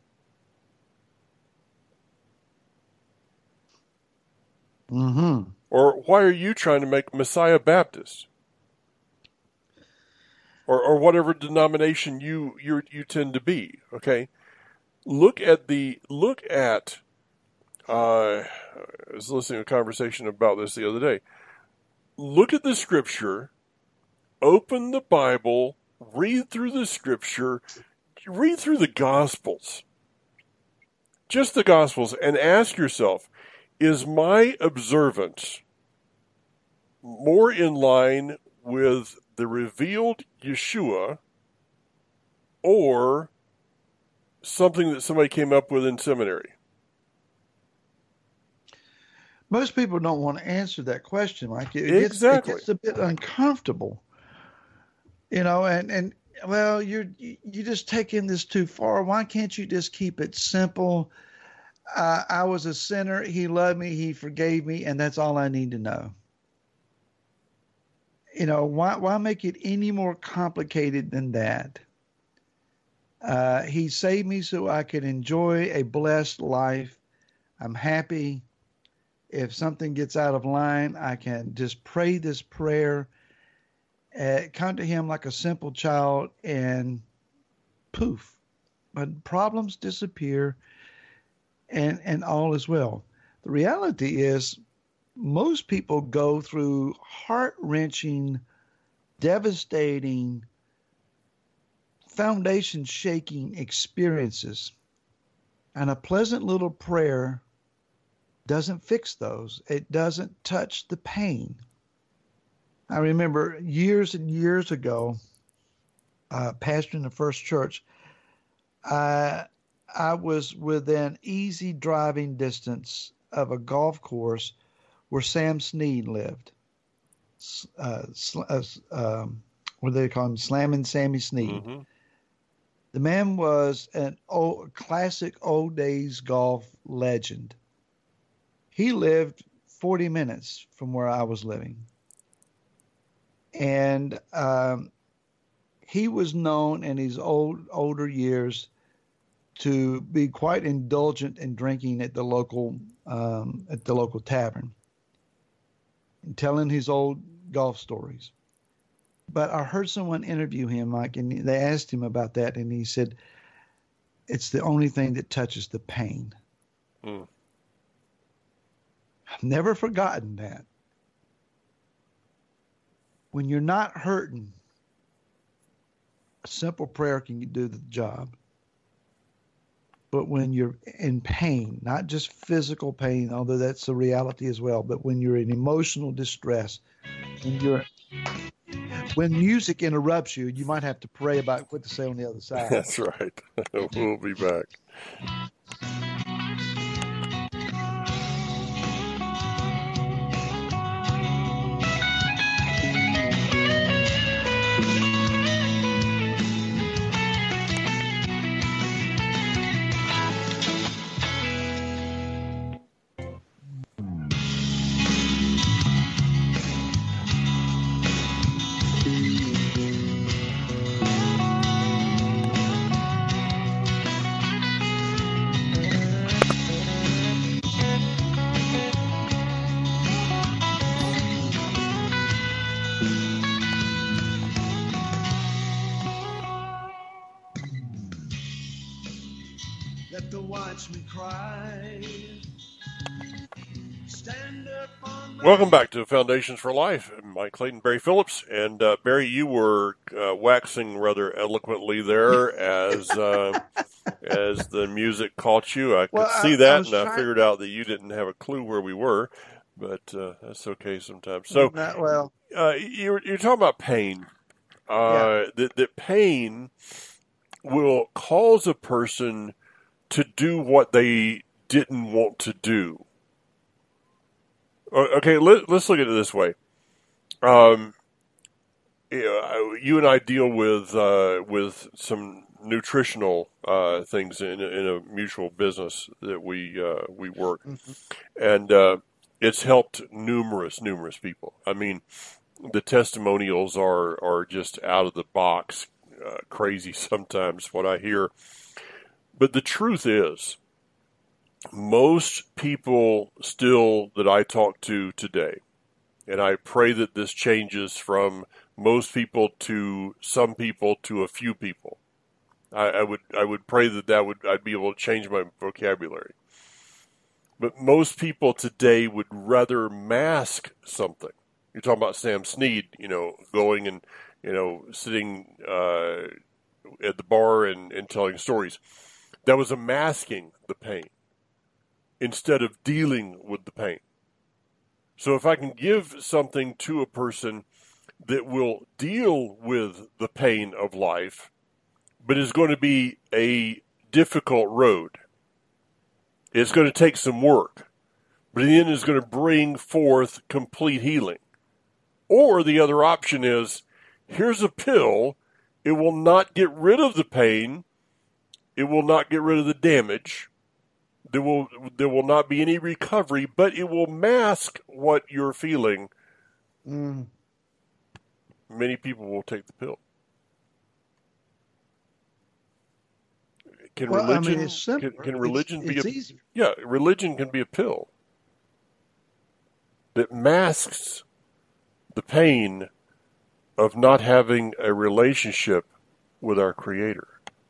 Mm-hmm. Or why are you trying to make Messiah Baptist? Or, or whatever denomination you you you tend to be. Okay, look at the look at. Uh, I was listening to a conversation about this the other day. Look at the Scripture. Open the Bible. Read through the Scripture. Read through the Gospels. Just the Gospels, and ask yourself: is my observance more in line with the revealed Yeshua, or something that somebody came up with in seminary? Most people don't want to answer that question, Mike. It Exactly. gets, it gets a bit uncomfortable, you know. And, and well, you're you just taking this too far. Why can't you just keep it simple? Uh, I was a sinner. He loved me. He forgave me, and that's all I need to know. You know, why why make it any more complicated than that? Uh, he saved me so I could enjoy a blessed life. I'm happy. If something gets out of line, I can just pray this prayer, uh, come to Him like a simple child, and poof, my problems disappear, and, and all is well. The reality is, most people go through heart-wrenching, devastating, foundation-shaking experiences, and a pleasant little prayer doesn't fix those. It doesn't touch the pain. I remember years and years ago, uh, pastoring the First Church, I, I was within easy driving distance of a golf course where Sam Snead lived. Uh, sl- uh, um, what do they call him? Slammin' Sammy Snead. Mm-hmm. The man was an old, classic old days golf legend. He lived forty minutes from where I was living. And um, he was known in his old older years to be quite indulgent in drinking at the local um, at the local tavern and telling his old golf stories. But I heard someone interview him, Mike, and they asked him about that, and he said, "It's the only thing that touches the pain." Mm. I've never forgotten that. When you're not hurting, a simple prayer can do the job. But when you're in pain, not just physical pain, although that's a reality as well, but when you're in emotional distress, when you're when music interrupts you, you might have to pray about what to say on the other side. That's right. We'll be back. watch me cry. Stand up on my Welcome back to Foundations for Life. Mike Clayton, Barry Phillips. And uh, Barry, you were uh, waxing rather eloquently there as uh, as the music caught you. I could Well, I- see I that, was and I trying- figured out that you didn't have a clue where we were, but uh, that's okay sometimes. So Not well. uh, you're, you're talking about pain. Uh, that, that pain will cause a person to do what they didn't want to do. Okay, let, let's look at it this way. Um, you and I deal with uh, with some nutritional uh, things in, in a mutual business that we uh, we work, and uh, it's helped numerous numerous people. I mean, the testimonials are are just out of the box, uh, crazy sometimes what I hear. But the truth is, most people still that I talk to today, and I pray that this changes from most people to some people to a few people. I, I would I would pray that that would I'd be able to change my vocabulary. But most people today would rather mask something. You're talking about Sam Snead, you know, going and you know sitting uh, at the bar and, and telling stories. That was a masking the pain, instead of dealing with the pain. So if I can give something to a person that will deal with the pain of life, but is going to be a difficult road, it's going to take some work, but in the end is going to bring forth complete healing. Or the other option is, here's a pill, it will not get rid of the pain, it will not get rid of the damage, There will there will not be any recovery, but it will mask what you're feeling. Mm. Many people will take the pill. Can Well, I religion mean, it's simple. can, can religion it's, be it's a easy. yeah? Religion can be a pill that masks the pain of not having a relationship with our Creator.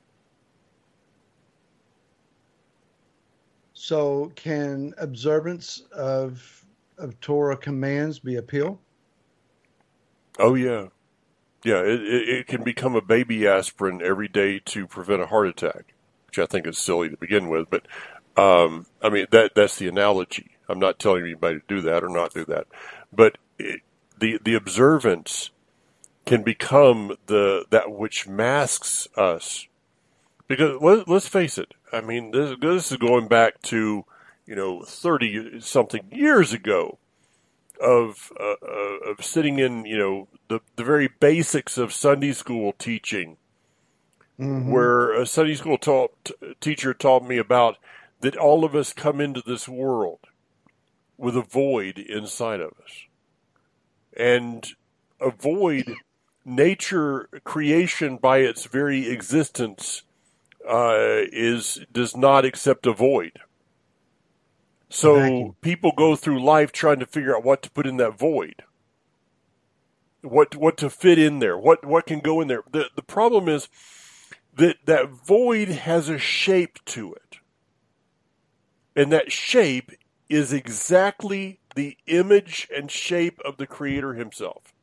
So, can observance of of Torah commands be a pill? Oh yeah, yeah. It, it, it can become a baby aspirin every day to prevent a heart attack, which I think is silly to begin with. But um, I mean that that's the analogy. I'm not telling anybody to do that or not do that, but it, the the observance can become the that which masks us. Because let, let's face it. I mean, this, this is going back to you know thirty something years ago. Of uh, of sitting in, you know, the, the very basics of Sunday school teaching, Mm-hmm. where a Sunday school taught, t- teacher taught me about that all of us come into this world with a void inside of us. And a void, nature, creation by its very existence, uh, is does not accept a void. So Vacuum. people go through life trying to figure out what to put in that void, what what to fit in there, what what can go in there. The the problem is that that void has a shape to it, and that shape is exactly the image and shape of the Creator Himself.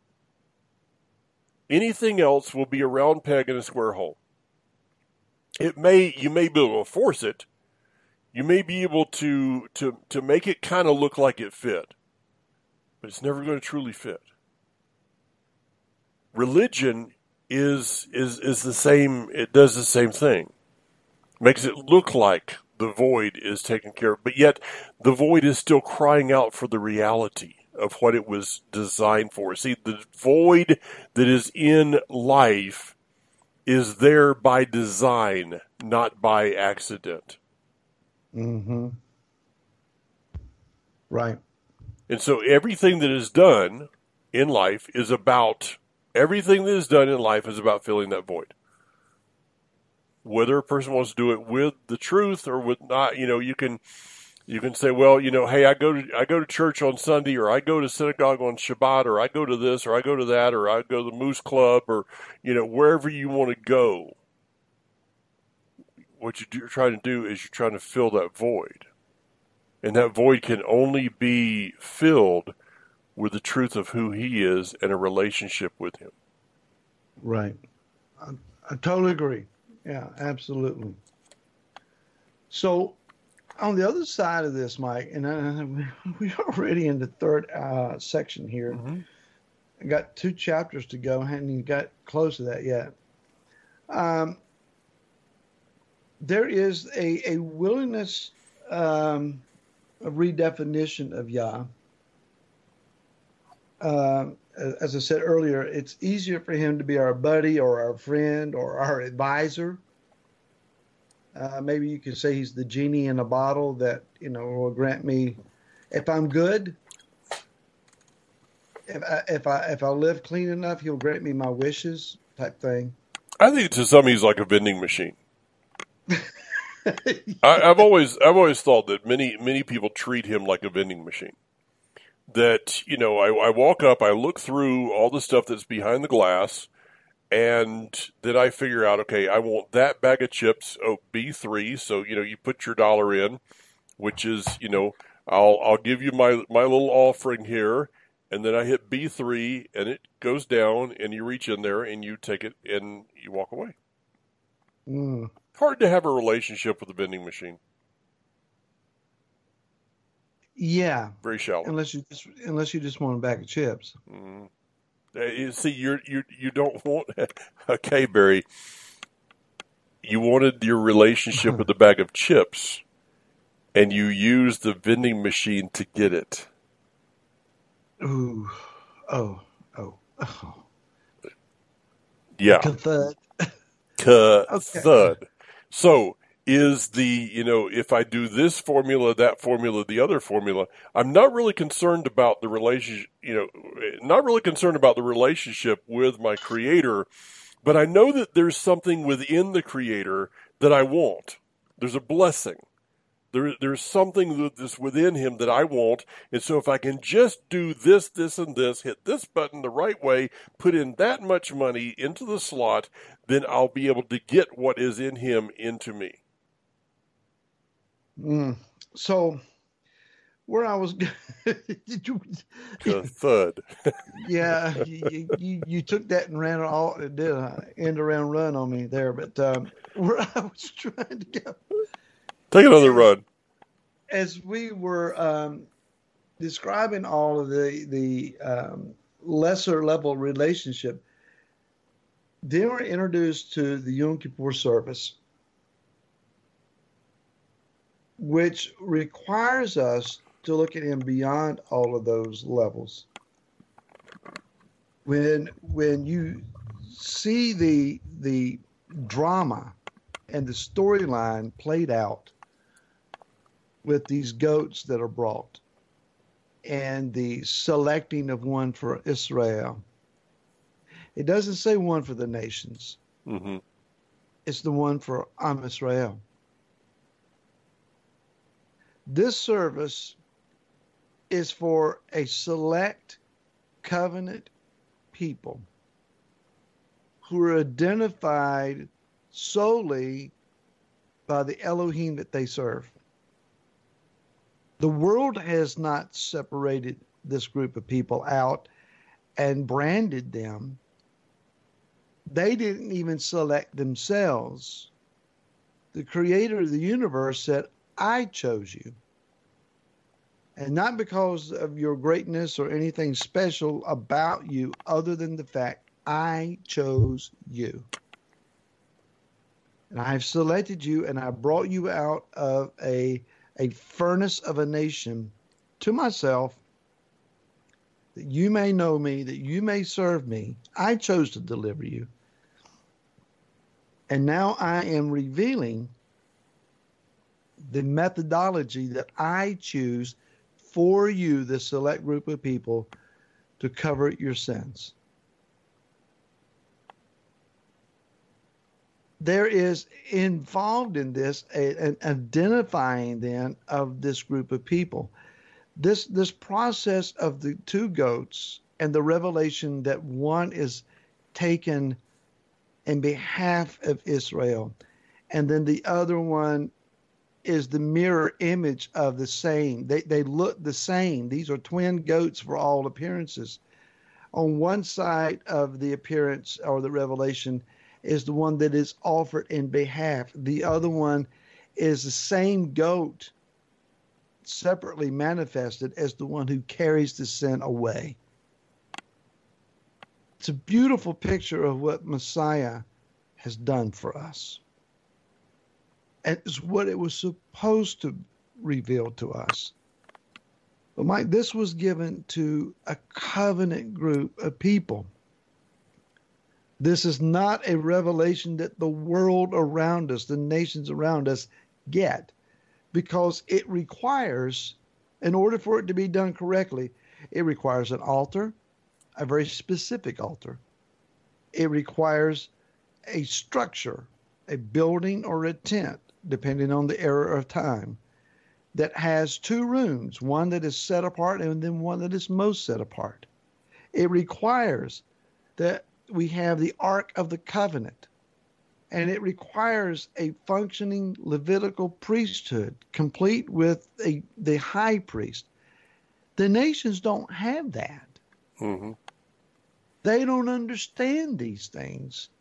Anything else will be a round peg in a square hole. It may you may be able to force it. You may be able to, to, to make it kind of look like it fit, but it's never going to truly fit. Religion is is is the same. It does the same thing. Makes it look like the void is taken care of, but yet the void is still crying out for the reality of what it was designed for. See, the void that is in life is there by design, not by accident. Mm-hmm. Right. And so everything that is done in life is about, everything that is done in life is about filling that void. Whether a person wants to do it with the truth or with not, you know, you can, you can say, well, you know, hey, I go to, I go to church on Sunday, or I go to synagogue on Shabbat, or I go to this, or I go to that, or I go to the Moose Club, or, you know, wherever you want to go. what you're trying to do is you're trying to fill that void. And that void can only be filled with the truth of who he is and a relationship with him. Right. I, I totally agree. Yeah, absolutely. So on the other side of this, Mike, and I, we're already in the third uh, section here. Mm-hmm. I got two chapters to go. I haven't even got close to that yet. Um, there is a, a willingness, um, a redefinition of Yah. Uh, as I said earlier, it's easier for him to be our buddy or our friend or our advisor. Uh, maybe you could say he's the genie in a bottle that, you know, will grant me, if I'm good, if I, if I if I live clean enough, he'll grant me my wishes, type thing. I think to some he's like a vending machine. I, I've always I've always thought that many many people treat him like a vending machine. That, you know, I, I walk up, I look through all the stuff that's behind the glass, and then I figure out, okay, I want that bag of chips, oh, B three, so, you know, you put your dollar in, which is, you know, I'll I'll give you my, my little offering here, and then I hit B three, and it goes down, and you reach in there, and you take it, and you walk away. Mm. Hard to have a relationship with a vending machine. Yeah, Very shallow. unless you just unless you just want a bag of chips. Mm. You see, you're, you you don't want. Okay, Barry, you wanted your relationship with the bag of chips, and you used the vending machine to get it. Ooh, oh, oh, oh. Yeah. Ka-thud. Ka-thud. So is the, you know, if I do this formula, that formula, the other formula, I'm not really concerned about the relationship, you know, not really concerned about the relationship with my creator, but I know that there's something within the creator that I want. There's a blessing. There, there's something that's within him that I want, and so if I can just do this, this, and this, hit this button the right way, put in that much money into the slot, then I'll be able to get what is in him into me. Mm. So, where I was, did you? To thud. Yeah, you, you you took that and ran all did an end around run on me there, but um, where I was trying to go. Take another run. As we were um, describing all of the the um, lesser level relationship, then we're introduced to the Yom Kippur service, which requires us to look at him beyond all of those levels. When when you see the the drama and the storyline played out with these goats that are brought and the selecting of one for Israel, it doesn't say one for the nations. Mm-hmm. It's the one for Am Israel. This service is for a select covenant people who are identified solely by the Elohim that they serve. The world has not separated this group of people out and branded them. They didn't even select themselves. The creator of the universe said, I chose you. And not because of your greatness or anything special about you other than the fact I chose you. And I've selected you and I brought you out of a, a furnace of a nation to myself that you may know me, that you may serve me. I chose to deliver you. And now I am revealing the methodology that I choose for you, this select group of people, to cover your sins. There is involved in this a, an identifying then of this group of people. This this process of the two goats and the revelation that one is taken in behalf of Israel and then the other one is the mirror image of the same. They they look the same. These are twin goats for all appearances. On one side of the appearance or the revelation is the one that is offered in behalf. The other one is the same goat separately manifested as the one who carries the sin away. It's a beautiful picture of what Messiah has done for us. And it's what it was supposed to reveal to us. But Mike, this was given to a covenant group of people. This is not a revelation that the world around us, the nations around us, get, because it requires, in order for it to be done correctly, it requires an altar, a very specific altar. It requires a structure, a building or a tent, depending on the era of time, that has two rooms, one that is set apart and then one that is most set apart. It requires that we have the Ark of the Covenant, and it requires a functioning Levitical priesthood, complete with a, the high priest. The nations don't have that. Mm-hmm. They don't understand these things.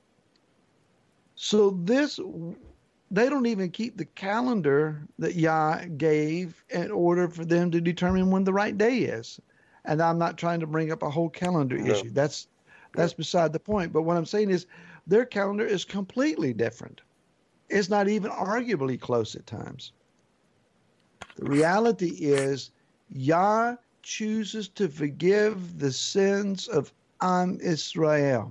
So this, they don't even keep the calendar that Yah gave in order for them to determine when the right day is. And I'm not trying to bring up a whole calendar No. issue. That's that's beside the point. But what I'm saying is their calendar is completely different. It's not even arguably close at times. The reality is Yah chooses to forgive the sins of Am Israel.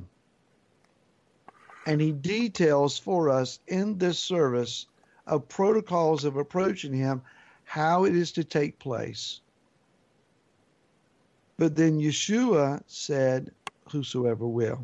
And he details for us in this service of protocols of approaching him, how it is to take place. But then Yeshua said, whosoever will.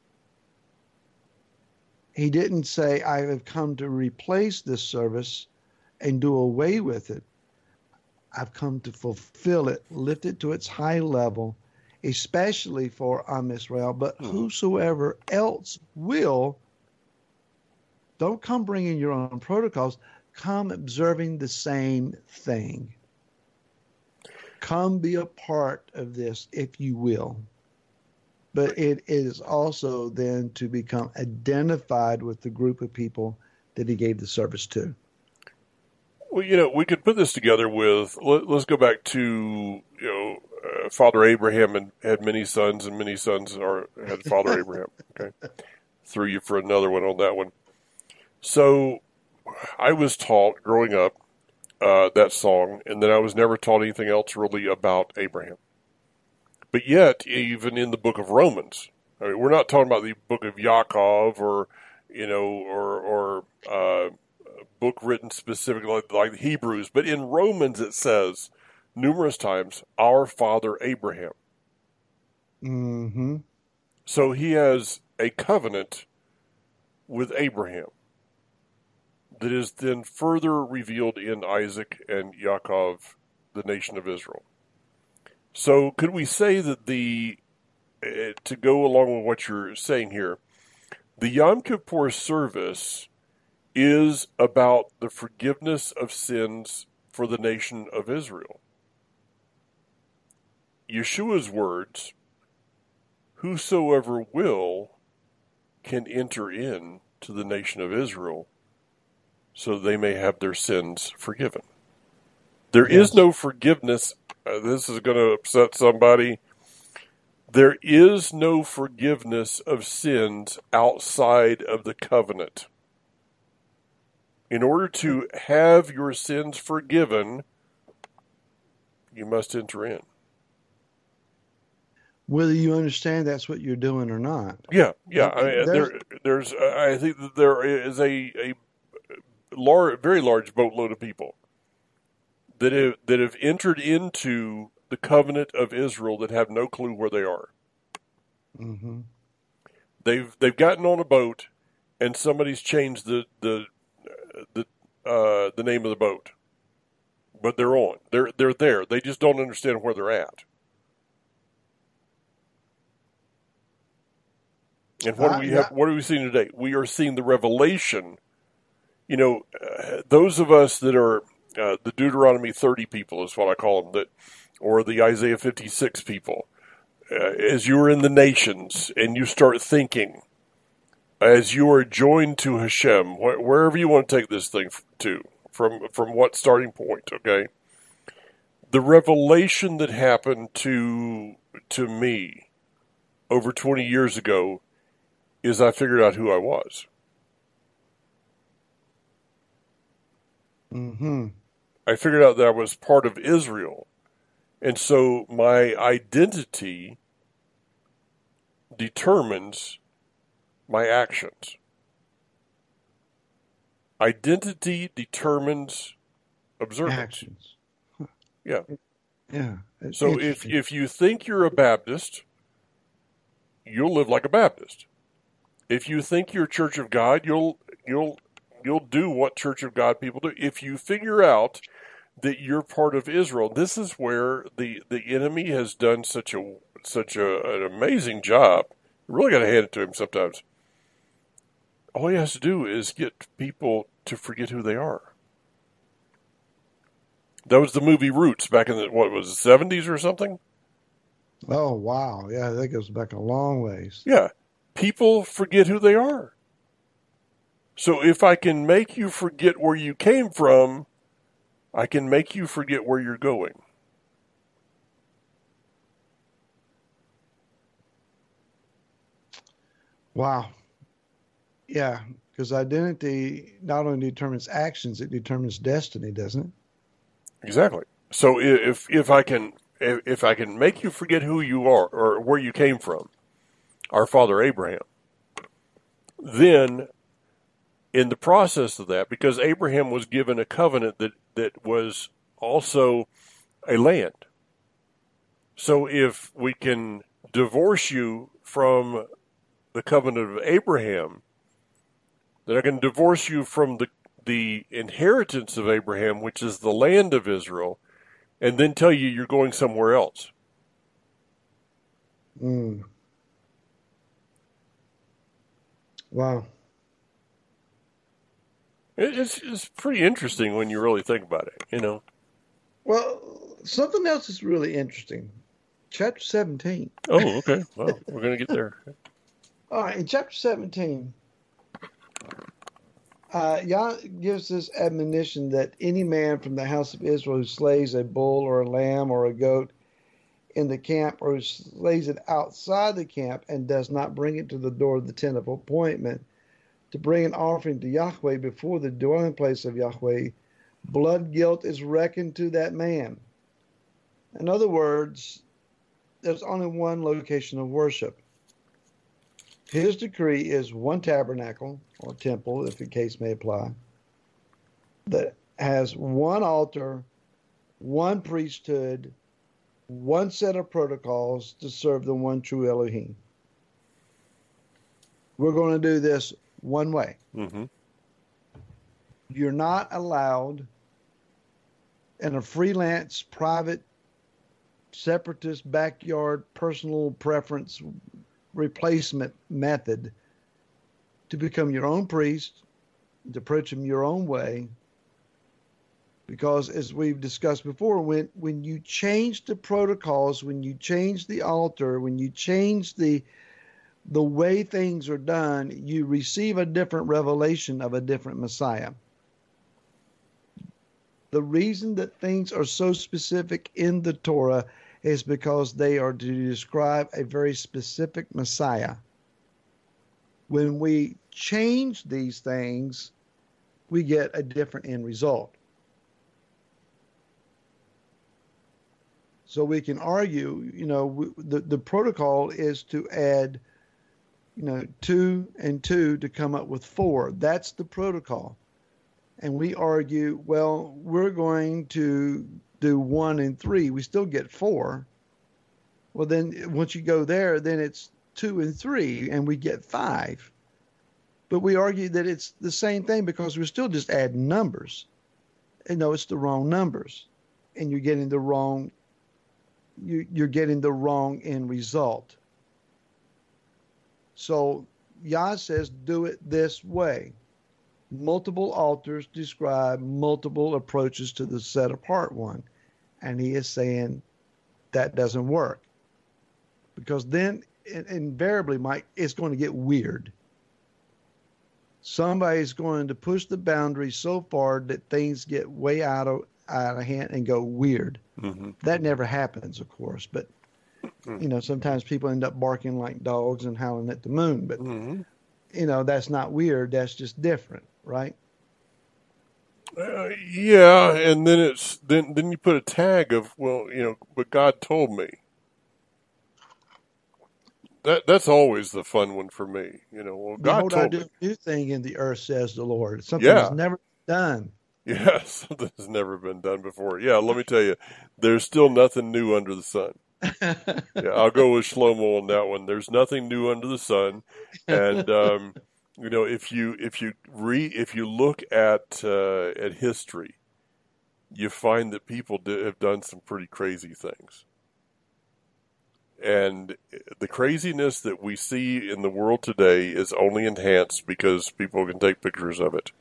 He didn't say, I have come to replace this service and do away with it. I've come to fulfill it, lift it to its high level, especially for Am Israel, but whosoever else will, don't come bringing your own protocols, come observing the same thing. Come be a part of this, if you will. But it is also then to become identified with the group of people that he gave the service to. Well, you know, we could put this together with, let, let's go back to, you know, uh, Father Abraham and had many sons, and many sons are, had Father Abraham. Okay. Threw you for another one on that one. So I was taught growing up uh, that song, and then I was never taught anything else really about Abraham. But yet, even in the book of Romans, I mean, we're not talking about the book of Yaakov or, you know, or, or uh, a book written specifically like, like Hebrews, but in Romans it says numerous times, our father Abraham. Mm-hmm. So he has a covenant with Abraham that is then further revealed in Isaac and Yaakov, the nation of Israel. So could we say that the, uh, to go along with what you're saying here, the Yom Kippur service is about the forgiveness of sins for the nation of Israel. Yeshua's words, whosoever will can enter in to the nation of Israel so they may have their sins forgiven. There Yes. is no forgiveness. Uh, this is going to upset somebody. There is no forgiveness of sins outside of the covenant. In order to have your sins forgiven, you must enter in. Whether you understand that's what you're doing or not. Yeah, yeah. I mean, There's- there, there's. I think that there is a a large, very large boatload of people that have that have entered into the covenant of Israel that have no clue where they are. Mm-hmm. They've they've gotten on a boat, and somebody's changed the the the uh, the name of the boat, but they're on. They're they're there. They just don't understand where they're at. And what Uh, do we yeah. have? What are we seeing today? We are seeing the revelation you know, uh, those of us that are uh, the Deuteronomy thirty people is what I call them, that, or the Isaiah fifty-six people, uh, as you are in the nations and you start thinking, as you are joined to Hashem, wh- wherever you want to take this thing to, from from what starting point, okay? The revelation that happened to to me over twenty years ago is I figured out who I was. Mm-hmm. I figured out that I was part of Israel. And so my identity determines my actions. Identity determines observance. Actions. Yeah. Yeah. It's So if interesting. if you think you're a Baptist, you'll live like a Baptist. If you think you're Church of God, you'll you'll you'll do what Church of God people do. If you figure out that you're part of Israel, this is where the, the enemy has done such a such a, an amazing job. You really got to hand it to him sometimes. All he has to do is get people to forget who they are. That was the movie Roots back in the, what was it, seventies or something? Oh, wow. Yeah, that goes back a long ways. Yeah. People forget who they are. So if I can make you forget where you came from, I can make you forget where you're going. Wow. Yeah, because identity not only determines actions, it determines destiny, doesn't it? Exactly. So if if I can if, if I can make you forget who you are or where you came from, our father Abraham, then in the process of that, because Abraham was given a covenant that, that was also a land. So if we can divorce you from the covenant of Abraham, then I can divorce you from the the inheritance of Abraham, which is the land of Israel, and then tell you you're going somewhere else. Mm. Wow. It, it's it's pretty interesting when you really think about it, you know. Well, something else is really interesting. Chapter seventeen. Oh, okay. Well, we're going to get there. All right, in chapter seventeen, uh, Yah gives this admonition that any man from the house of Israel who slays a bull or a lamb or a goat in the camp or who slays it outside the camp and does not bring it to the door of the tent of appointment to bring an offering to Yahweh before the dwelling place of Yahweh, blood guilt is reckoned to that man. In other words, there's only one location of worship. His decree is one tabernacle or temple, if the case may apply, that has one altar, one priesthood, one set of protocols to serve the one true Elohim. We're going to do this one way. Mm-hmm. You're not allowed in a freelance, private, separatist, backyard, personal preference replacement method to become your own priest, to approach him your own way. Because as we've discussed before, when, when you change the protocols, when you change the altar, when you change the the way things are done, you receive a different revelation of a different Messiah. The reason that things are so specific in the Torah is because they are to describe a very specific Messiah. When we change these things, we get a different end result. So we can argue, you know, the, the protocol is to add, you know, two and two to come up with four. That's the protocol. And we argue, well, we're going to do one and three. We still get four. Well, then once you go there, then it's two and three, and we get five. But we argue that it's the same thing because we're still just adding numbers. And no, it's the wrong numbers. And you're getting the wrong, you, you're getting the wrong end result. So Yah says, do it this way. multiple altars describe multiple approaches to the set apart one. And he is saying that doesn't work. Because then invariably, Mike, it's going to get weird. Somebody's going to push the boundary so far that things get way out of out of hand and go weird. Mm-hmm. That never happens, of course, but you know, sometimes people end up barking like dogs and howling at the moon. But Mm-hmm. you know, that's not weird. That's just different, right? Uh, yeah, and then it's then then you put a tag of, well, you know, but God told me. That that's always the fun one for me. You know, well, God Behold, I told do me. a new thing in the earth, says the Lord. Something Yeah. that's never done. Yeah, something that's never been done before. Yeah, let me tell you, there's still nothing new under the sun. Yeah, I'll go with Shlomo on that one. There's nothing new under the sun, and um, you know, if you if you re if you look at uh, at history, you find that people do, have done some pretty crazy things, and the craziness that we see in the world today is only enhanced because people can take pictures of it.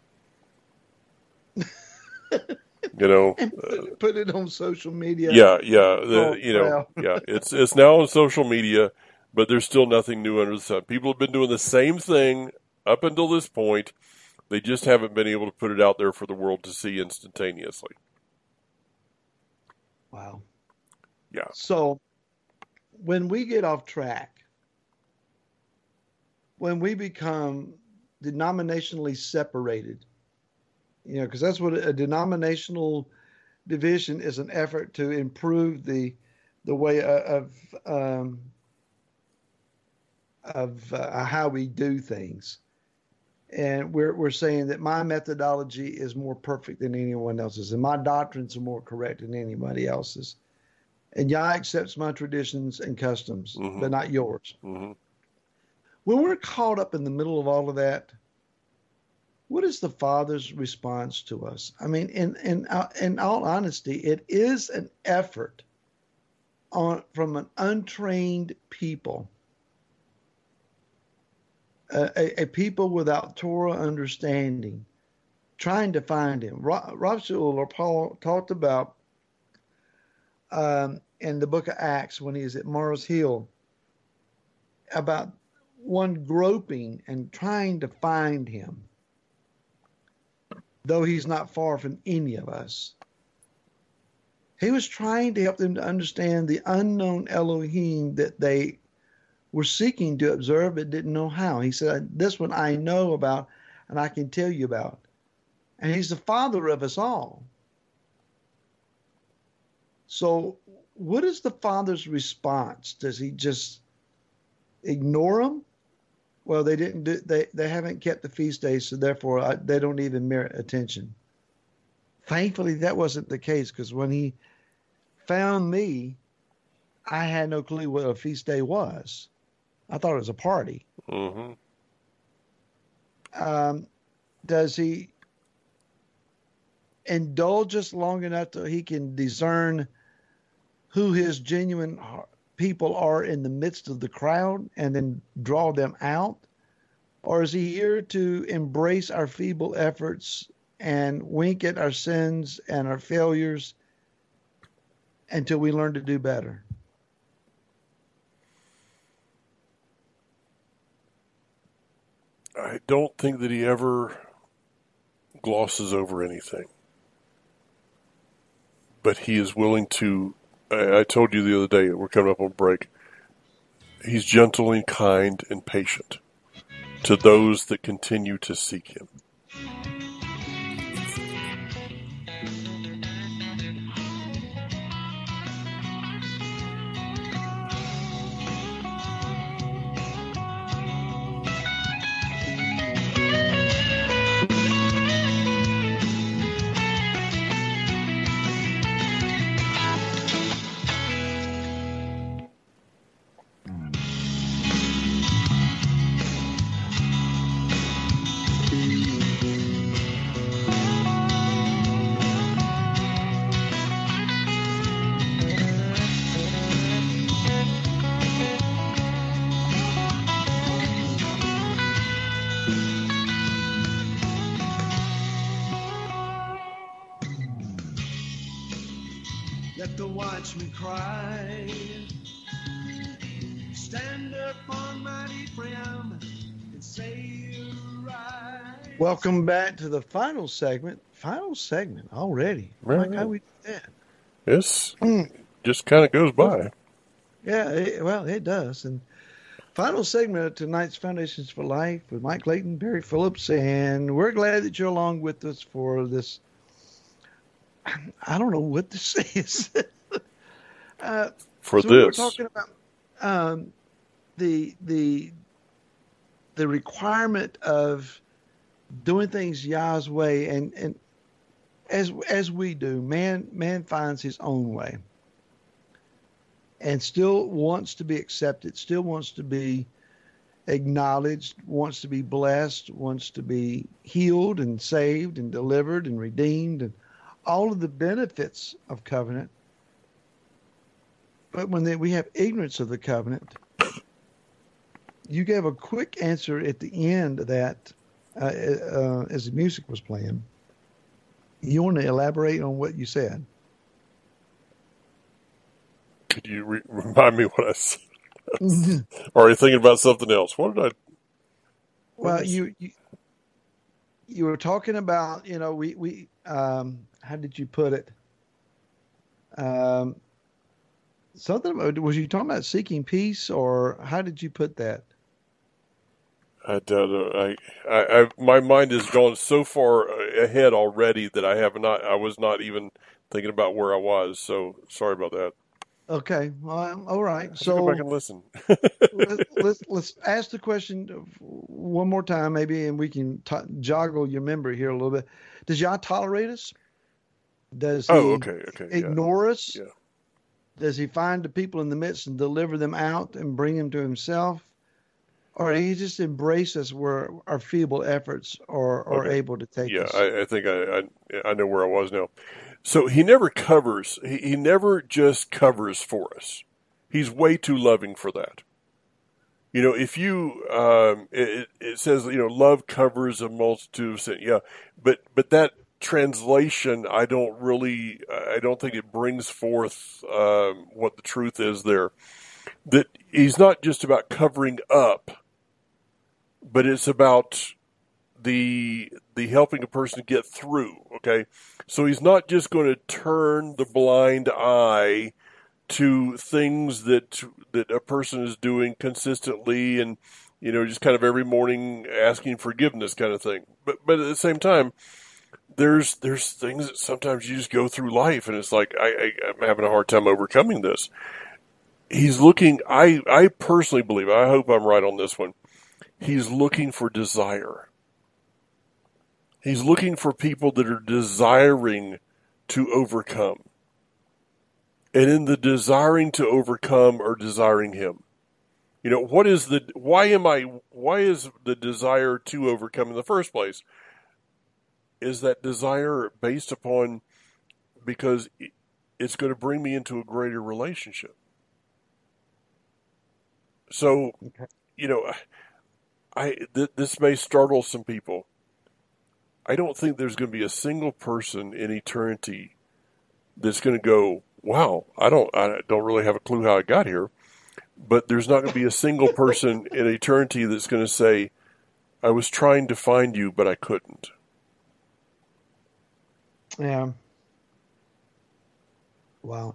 You know, And put, it, put it on social media. yeah, yeah, the, Oh, you know, wow. yeah. It's it's now on social media, but there's still nothing new under the sun. People have been doing the same thing up until this point. They just haven't been able to put it out there for the world to see instantaneously. Wow. Yeah. So when we get off track, when we become denominationally separated, you know, because that's what a denominational division is, an effort to improve the the way of um, of uh, how we do things, and we're we're saying that my methodology is more perfect than anyone else's, and my doctrines are more correct than anybody else's, and Yah accepts my traditions and customs, Mhm. but not yours. hmm When we're caught up in the middle of all of that, what is the Father's response to us? I mean, in in uh, in all honesty, it is an effort on from an untrained people, a, a, a people without Torah understanding, trying to find Him. Rob, Rob Sewell or Paul talked about um, in the Book of Acts when he is at Mars Hill about one groping and trying to find Him, though He's not far from any of us. He was trying to help them to understand the unknown Elohim that they were seeking to observe but didn't know how. He said, this one I know about and I can tell you about. And He's the Father of us all. So what is the Father's response? Does He just ignore them? Well, they didn't do, they, they haven't kept the feast days, so therefore I, they don't even merit attention. Thankfully, that wasn't the case, because when He found me, I had no clue what a feast day was. I thought it was a party. hmm Um, does He indulge us long enough so He can discern who His genuine people are in the midst of the crowd and then draw them out? Or is He here to embrace our feeble efforts and wink at our sins and our failures until we learn to do better? I don't think that He ever glosses over anything. But He is willing to, I, I told you the other day, we're coming up on break, He's gentle and kind and patient to those that continue to seek Him. get to watch me cry. Stand up on mighty Ephraim and say you're right. Welcome back to the final segment. Final segment already. Mike, how we do that? It's Mm. just kind of goes by. Yeah, it, well, it does. And final segment of tonight's Foundations for Life with Mike Clayton, Barry Phillips, and we're glad that you're along with us for this. I don't know what this is. uh, For so we were this. talking about um, the the the requirement of doing things Yah's way, and and as as we do, man man finds his own way, and still wants to be accepted, still wants to be acknowledged, wants to be blessed, wants to be healed and saved and delivered and redeemed, and all of the benefits of covenant. But when they, we have ignorance of the covenant, you gave a quick answer at the end of that uh, uh, as the music was playing. You want to elaborate on what you said? Could you re- remind me what I said? Or are you thinking about something else? What did I? Well, was... you, you you were talking about, you know, we we um, how did you put it? Um, something was you talking about seeking peace, or how did you put that? I don't know. I, I, I, my mind has gone so far ahead already that I have not. I was not even thinking about where I was. So sorry about that. Okay. Well, all right. I So go back and listen. let's, let's let's ask the question one more time, maybe, and we can t- joggle your memory here a little bit. Does Yah tolerate us? Does he oh, okay, okay, ignore yeah. us? Yeah. Does he find the people in the midst and deliver them out and bring them to himself? Or he just embrace us where our feeble efforts are, are Okay. able to take yeah, us? I, I think I, I I know where I was now. So he never covers. He, he never just covers for us. He's way too loving for that. You know, if you, um, it, it says, you know, love covers a multitude of sin. Yeah, but but that translation, I don't really, I don't think it brings forth um, what the truth is there. That he's not just about covering up, but it's about the the helping a person get through. Okay, so he's not just going to turn the blind eye to things that that a person is doing consistently, and you know, just kind of every morning asking forgiveness, kind of thing. But but at the same time, there's there's things that sometimes you just go through life, and it's like I, I I'm having a hard time overcoming this. He's looking. I I personally believe. I hope I'm right on this one. He's looking for desire. He's looking for people that are desiring to overcome. And in the desiring to overcome or desiring him. You know, what is the, why am I, why is the desire to overcome in the first place? Is that desire based upon, because it's going to bring me into a greater relationship? So, okay. you know, I, th- this may startle some people. I don't think there's going to be a single person in eternity that's going to go, wow, I don't I don't really have a clue how I got here. But there's not going to be a single person in eternity that's going to say, I was trying to find you, but I couldn't. Yeah. Wow.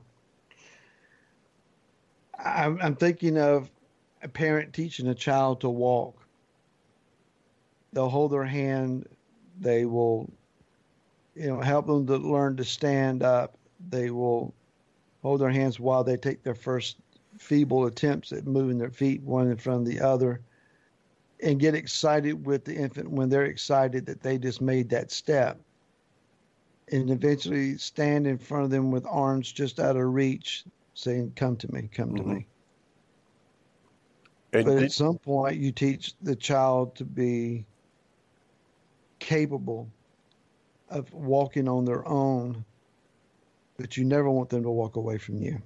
I'm, I'm thinking of a parent teaching a child to walk. They'll hold their hand. They will, you know, help them to learn to stand up. They will hold their hands while they take their first feeble attempts at moving their feet one in front of the other, and get excited with the infant when they're excited that they just made that step, and eventually stand in front of them with arms just out of reach saying, come to me, come mm-hmm. to me. And but did... at some point you teach the child to be capable of walking on their own, but you never want them to walk away from you.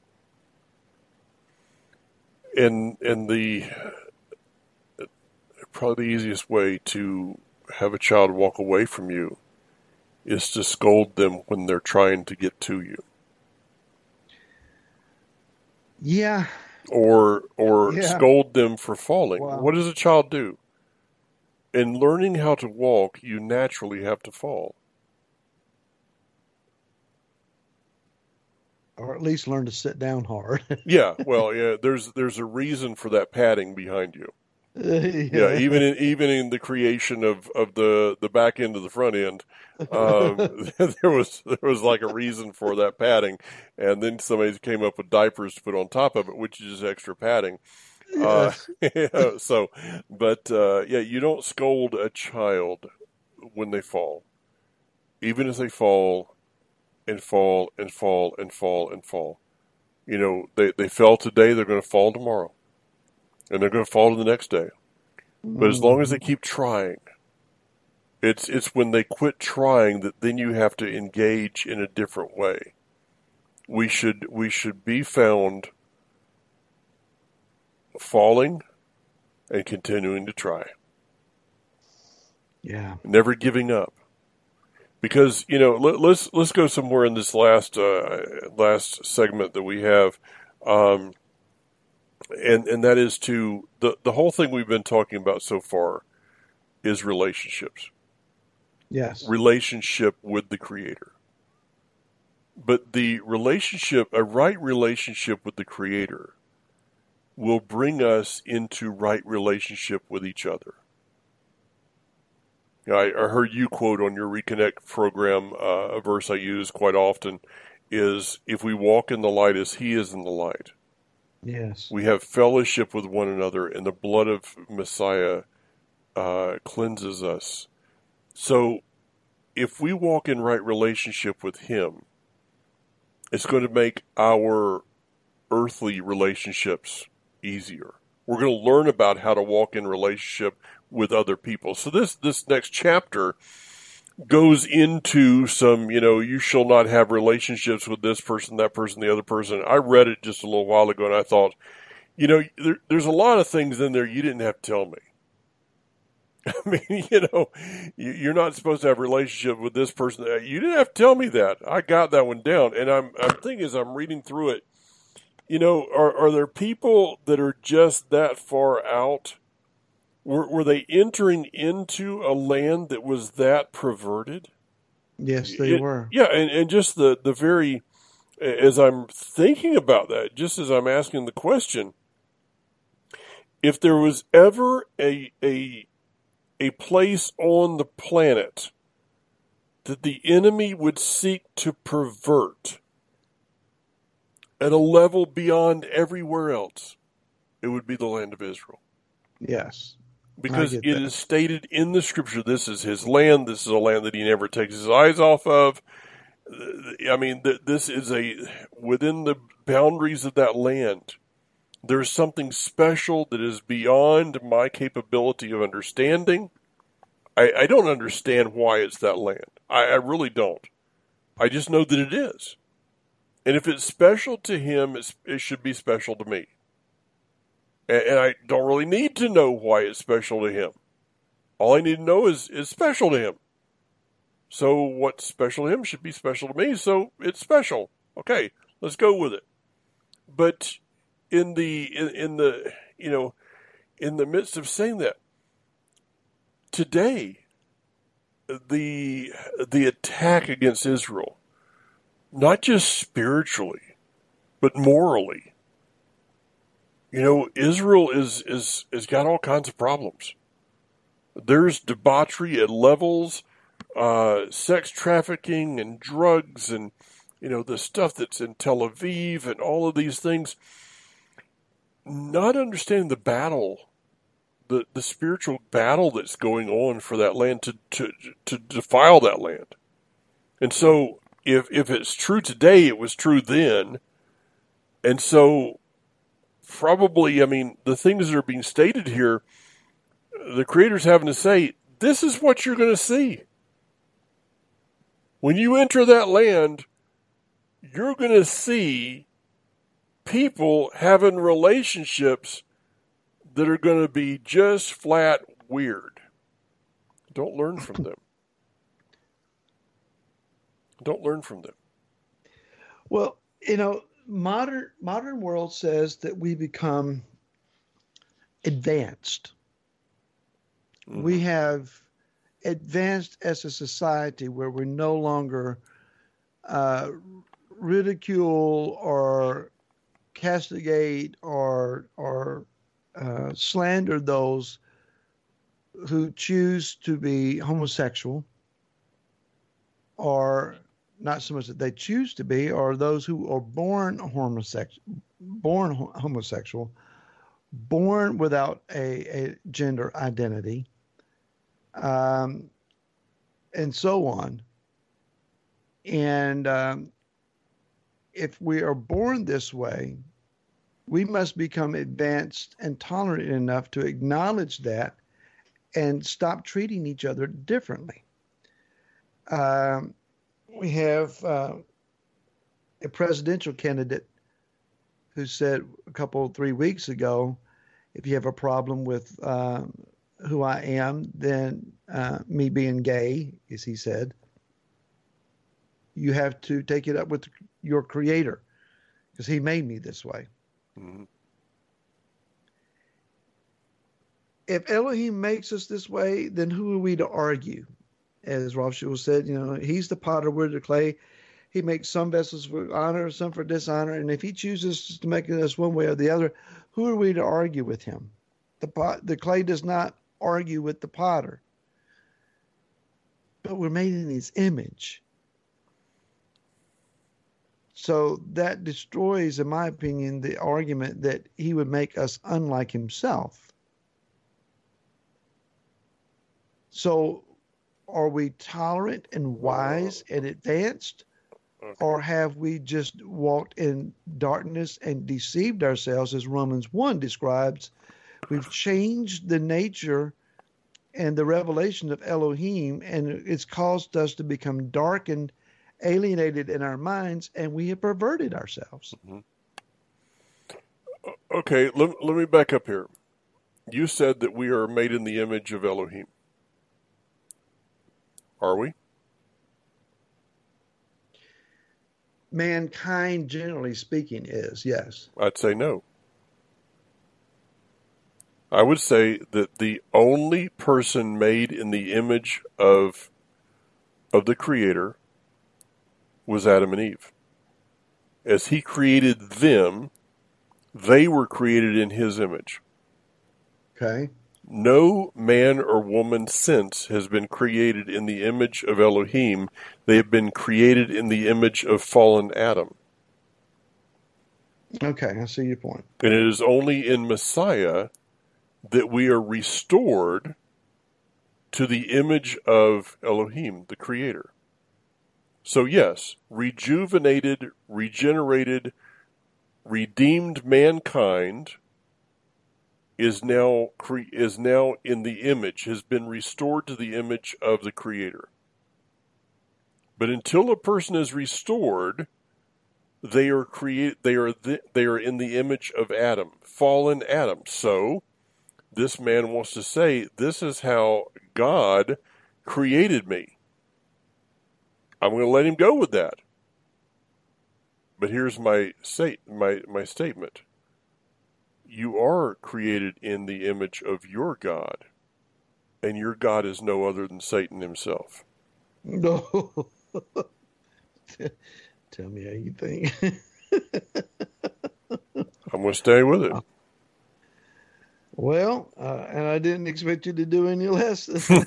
And and the probably the easiest way to have a child walk away from you is to scold them when they're trying to get to you. Yeah. or or Yeah. scold them for falling. Wow. What does a child do? In learning how to walk, you naturally have to fall. Or at least learn to sit down hard. Yeah, well, yeah. There's there's a reason for that padding behind you. Yeah. Yeah, even in even in the creation of, of the, the back end of the front end, um, there was there was like a reason for that padding, and then somebody came up with diapers to put on top of it, which is just extra padding. Uh, Yes. so, but uh, yeah, you don't scold a child when they fall, even if they fall and fall and fall and fall and fall. You know, they they fell today, they're going to fall tomorrow, and they're going to fall the next day. But as long as they keep trying, it's it's when they quit trying that then you have to engage in a different way. We should we should be found falling and continuing to try, Yeah. never giving up. Because you know, let, let's let's go somewhere in this last uh, last segment that we have, um, and and that is to the the whole thing we've been talking about so far is relationships. Yes. Relationship with the Creator. But the relationship, a right relationship with the Creator, will bring us into right relationship with each other. I, I heard you quote on your Reconnect program, uh, a verse I use quite often, is, if we walk in the light as He is in the light, Yes. we have fellowship with one another, and the blood of Messiah uh, cleanses us. So if we walk in right relationship with Him, it's going to make our earthly relationships easier. We're going to learn about how to walk in relationship with other people. So this, this next chapter goes into some, you know, you shall not have relationships with this person, that person, the other person. I read it just a little while ago, and I thought, you know, there, there's a lot of things in there you didn't have to tell me. I mean, you know, you're not supposed to have a relationship with this person. You didn't have to tell me that. I got that one down. And I'm, I'm thinking as I'm reading through it, you know, are, are there people that are just that far out? Were, were they entering into a land that was that perverted? Yes, they It- were. Yeah, and, and just the, the very, as I'm thinking about that, just as I'm asking the question, if there was ever a, a, a place on the planet that the enemy would seek to pervert at a level beyond everywhere else, it would be the land of Israel. Yes. Because I it get that. is stated in the scripture, this is his land, this is a land that he never takes his eyes off of. I mean, th- this is a, within the boundaries of that land, there's something special that is beyond my capability of understanding. I, I don't understand why it's that land. I, I really don't. I just know that it is. And if it's special to him, it's, it should be special to me. And, and I don't really need to know why it's special to him. All I need to know is it's special to him. So what's special to him should be special to me, so it's special. Okay, let's go with it. But in the in, in the you know in the midst of saying that, today the the attack against Israel, not just spiritually, but morally. You know, Israel is is has got all kinds of problems. There's debauchery at levels, uh, sex trafficking and drugs, and you know the stuff that's in Tel Aviv and all of these things. Not understanding the battle, the the spiritual battle that's going on for that land to to to defile that land. And so, if if it's true today, it was true then. And so, probably, I mean, the things that are being stated here, the Creator's having to say, this is what you're going to see. When you enter that land, you're going to see people having relationships that are going to be just flat weird. Don't learn from them. Don't learn from them. Well, you know, modern modern world says that we become advanced. Mm-hmm. We have advanced as a society where we no longer uh, ridicule or castigate or or uh, slander those who choose to be homosexual, or not so much that they choose to be, or those who are born homosexual, born homosexual, born without a, a gender identity, um, and so on. And um, if we are born this way, we must become advanced and tolerant enough to acknowledge that and stop treating each other differently. Um, we have uh, a presidential candidate who said a couple, three weeks ago, if you have a problem with um, who I am, then uh, me being gay, as he said, you have to take it up with your creator because he made me this way. Mm-hmm. If Elohim makes us this way, then who are we to argue? As Rav Shul said, you know, he's the potter, we're the clay. He makes some vessels for honor, some for dishonor. And if he chooses to make us one way or the other, who are we to argue with him? The pot, the clay does not argue with the potter. But we're made in his image. So that destroys, in my opinion, the argument that he would make us unlike himself. So are we tolerant and wise and advanced? Okay. Or have we just walked in darkness and deceived ourselves, as Romans one describes? We've changed the nature and the revelation of Elohim, and it's caused us to become darkened, alienated in our minds, and we have perverted ourselves. Mm-hmm. Okay, let, let me back up here. You said that we are made in the image of Elohim. Are we? Mankind, generally speaking, is, yes. I'd say no. I would say that the only person made in the image of of the Creator was Adam and Eve. As he created them, they were created in his image. Okay. No man or woman since has been created in the image of Elohim. They have been created in the image of fallen Adam. Okay, I see your point. And it is only in Messiah that we are restored to the image of Elohim, the Creator. So yes, rejuvenated, regenerated, redeemed mankind is now cre- is now in the image, has been restored to the image of the Creator. But until a person is restored, they are create they are the, they are in the image of Adam, fallen Adam. So this man wants to say, this is how God created me. I'm going to let him go with that. But here's my say, my my statement. You are created in the image of your God, and your God is no other than Satan himself. No. Tell me how you think. I'm going to stay with it. Well, uh, and I didn't expect you to do any less.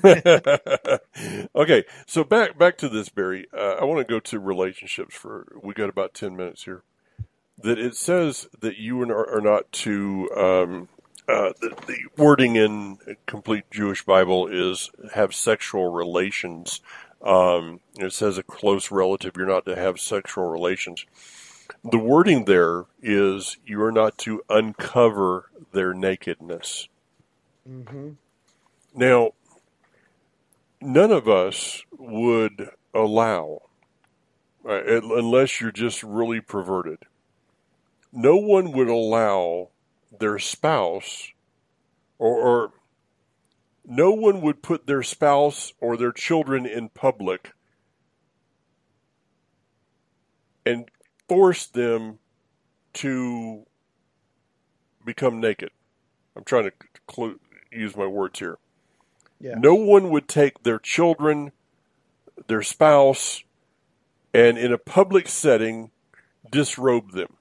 Okay, so back back to this, Barry. Uh, I want to go to relationships for. We got about ten minutes here. That it says that you are not to. Um, uh, the, the wording in Complete Jewish Bible is have sexual relations. Um, it says a close relative. You're not to have sexual relations. The wording there is you are not to uncover their nakedness. Mm-hmm. Now, none of us would allow, uh, unless you're just really perverted, no one would allow their spouse or, or no one would put their spouse or their children in public and force them to become naked. I'm trying to clu- use my words here. Yeah. No one would take their children, their spouse, and in a public setting, disrobe them.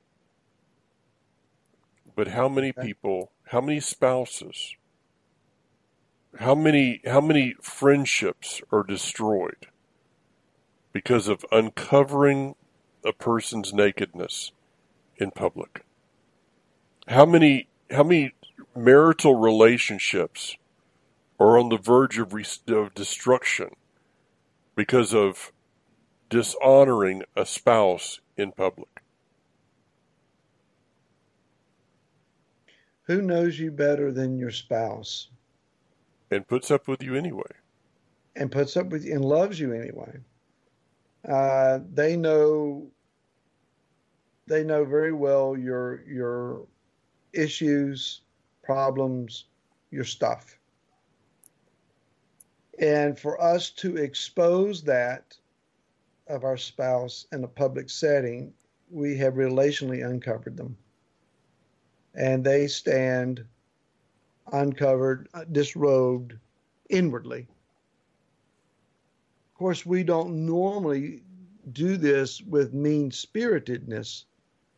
But how many people, how many spouses, how many how many friendships are destroyed because of uncovering a person's nakedness in public? How many how many marital relationships are on the verge of, re- of destruction because of dishonoring a spouse in public? Who knows you better than your spouse And puts up with you anyway. and puts up with you and loves you anyway? Uh, they know they know very well your your issues, problems, your stuff. And for us to expose that of our spouse in a public setting, we have relationally uncovered them. And they stand uncovered, disrobed inwardly. Of course, we don't normally do this with mean-spiritedness,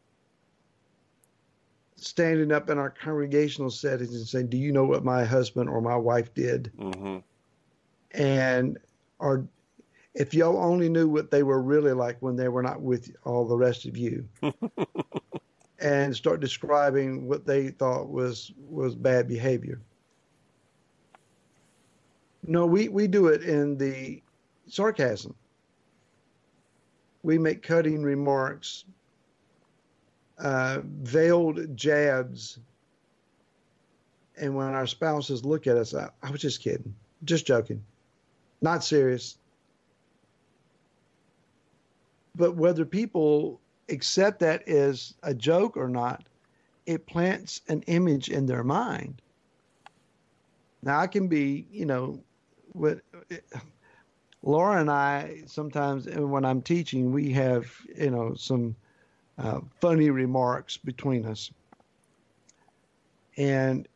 standing up in our congregational settings and saying, do you know what my husband or my wife did? Mm-hmm. And or if y'all only knew what they were really like when they were not with all the rest of you. And start describing what they thought was was bad behavior. No, we, we do it in the sarcasm. We make cutting remarks, uh, veiled jabs, and when our spouses look at us, I, I was just kidding, just joking, not serious. But whether people accept that as a joke or not, it plants an image in their mind. Now, I can be, you know, what Laura and I sometimes, when I'm teaching, we have, you know, some uh, funny remarks between us. And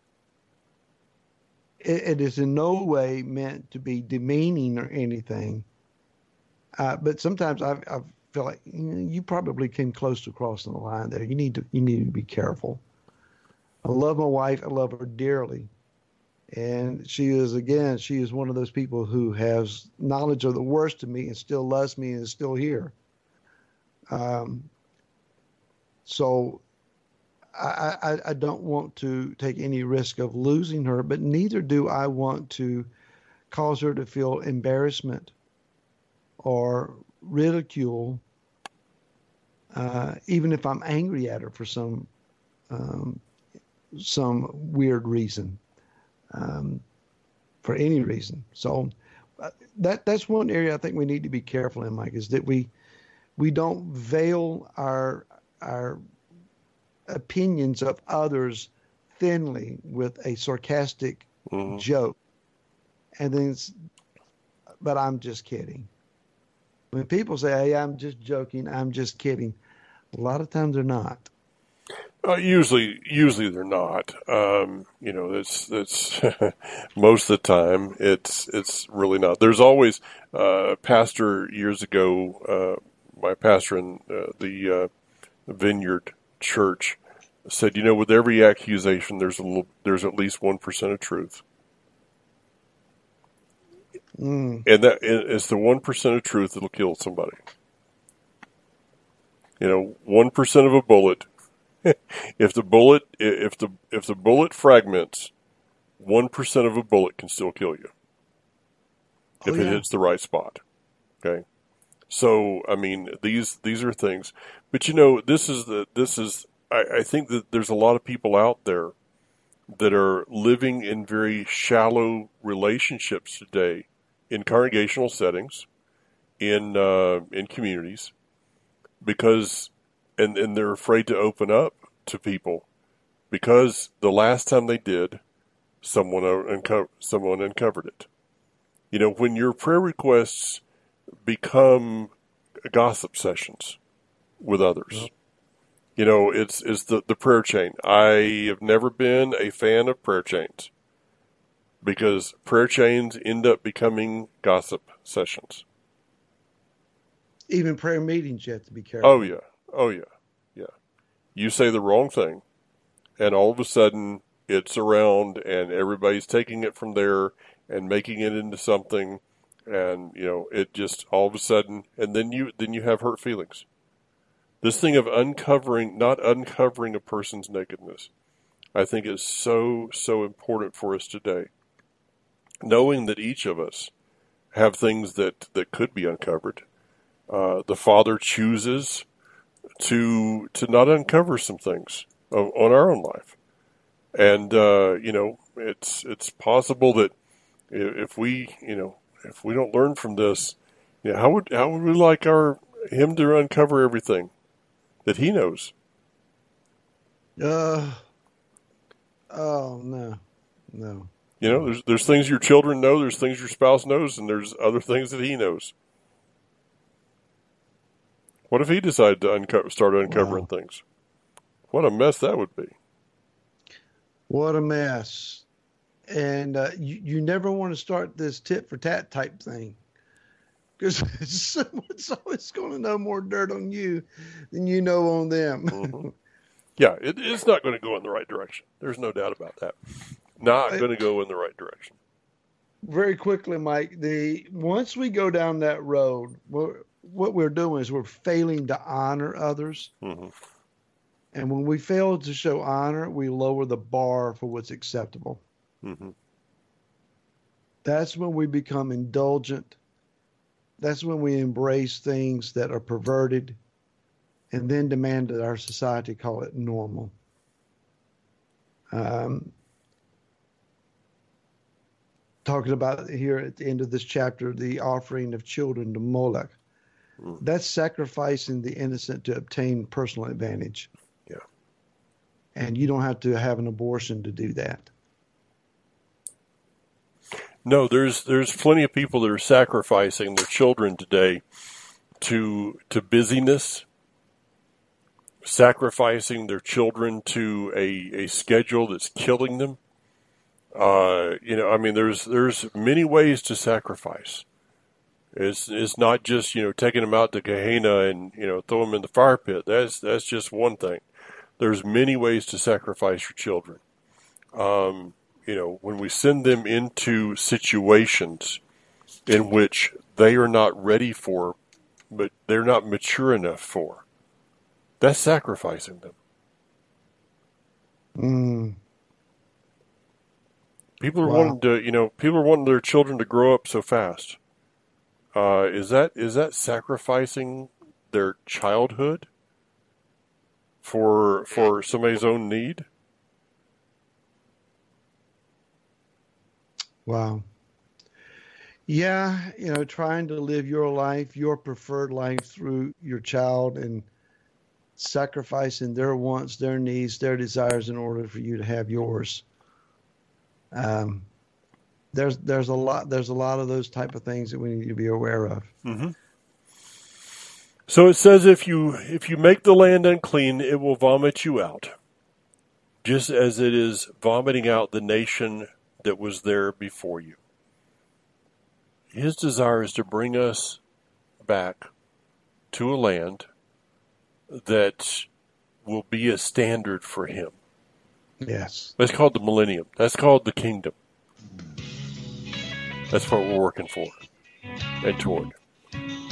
it, it is in no way meant to be demeaning or anything. Uh, but sometimes I've, I've feel like you, know, you probably came close to crossing the line there. You need to you need to be careful. I love my wife. I love her dearly. And she is, again, she is one of those people who has knowledge of the worst of me and still loves me and is still here. Um, so I, I, I don't want to take any risk of losing her, but neither do I want to cause her to feel embarrassment or ridicule, uh, even if I'm angry at her for some um, some weird reason, um, for any reason. So uh, that that's one area I think we need to be careful in, Mike, is that we we don't veil our our opinions of others thinly with a sarcastic Mm-hmm. joke, and then it's, but I'm just kidding. When people say, hey, I'm just joking, I'm just kidding, a lot of times they're not. Uh, usually, usually they're not. Um, you know, that's that's most of the time. It's it's really not. There's always uh, a pastor years ago. Uh, my pastor in uh, the uh, Vineyard Church said, you know, with every accusation, there's a little, there's at least one percent of truth. Mm. And that it's the one percent of truth that'll kill somebody. You know, one percent of a bullet. If the bullet, if the if the bullet fragments, one percent of a bullet can still kill you. If Oh, it yeah. hits the right spot. Okay. So I mean, these these are things. But you know, this is the this is. I, I think that there's a lot of people out there that are living in very shallow relationships today, in congregational settings, in uh, in communities, because and, and they're afraid to open up to people because the last time they did, someone unco- someone uncovered it. You know, when your prayer requests become gossip sessions with others, You know, it's it's the, the prayer chain. I have never been a fan of prayer chains because prayer chains end up becoming gossip sessions. Even prayer meetings, you have to be careful. Oh, yeah. Oh, yeah. Yeah. You say the wrong thing, and all of a sudden it's around, and everybody's taking it from there and making it into something, and, you know, it just all of a sudden, and then you then you have hurt feelings. This thing of uncovering, not uncovering a person's nakedness, I think is so, so important for us today. Knowing that each of us have things that, that could be uncovered. Uh, the Father chooses to to not uncover some things of, on our own life. And, uh, you know, it's it's possible that if we, you know, if we don't learn from this, you know, how would how would we like our him to uncover everything that he knows? Uh, oh, no, no. You know, there's there's things your children know, there's things your spouse knows, and there's other things that he knows. What if he decided to unco- start uncovering wow. things? What a mess that would be. What a mess. And uh, you, you never want to start this tit for tat type thing. Because someone's always going to know more dirt on you than you know on them. Mm-hmm. Yeah, it, it's not going to go in the right direction. There's no doubt about that. Not going to go in the right direction. Very quickly, Mike, the once we go down that road, we're, what we're doing is we're failing to honor others. Mm-hmm. And when we fail to show honor, we lower the bar for what's acceptable. Mm-hmm. That's when we become indulgent. That's when we embrace things that are perverted and then demand that our society call it normal. Um, talking about here at the end of this chapter, the offering of children to Moloch. Mm. That's sacrificing the innocent to obtain personal advantage. Yeah. And you don't have to have an abortion to do that. No, there's there's plenty of people that are sacrificing their children today to to busyness, sacrificing their children to a, a schedule that's killing them. Uh, you know, I mean, there's there's many ways to sacrifice. It's it's not just, you know, taking them out to Gehenna and, you know, throw them in the fire pit. That's that's just one thing. There's many ways to sacrifice your children. Um, you know, when we send them into situations in which they are not ready for, but they're not mature enough for, that's sacrificing them. Mm. People are Wow. wanting to, you know, people are wanting their children to grow up so fast. Uh, is that is that sacrificing their childhood for for somebody's own need? Wow. Yeah, you know, trying to live your life, your preferred life through your child and sacrificing their wants, their needs, their desires in order for you to have yours. Um, there's there's a lot there's a lot of those type of things that we need to be aware of. Mm-hmm. So it says, if you if you make the land unclean, it will vomit you out, just as it is vomiting out the nation that was there before you. His desire is to bring us back to a land that will be a standard for him. Yes. That's called the millennium. That's called the kingdom. That's what we're working for and toward.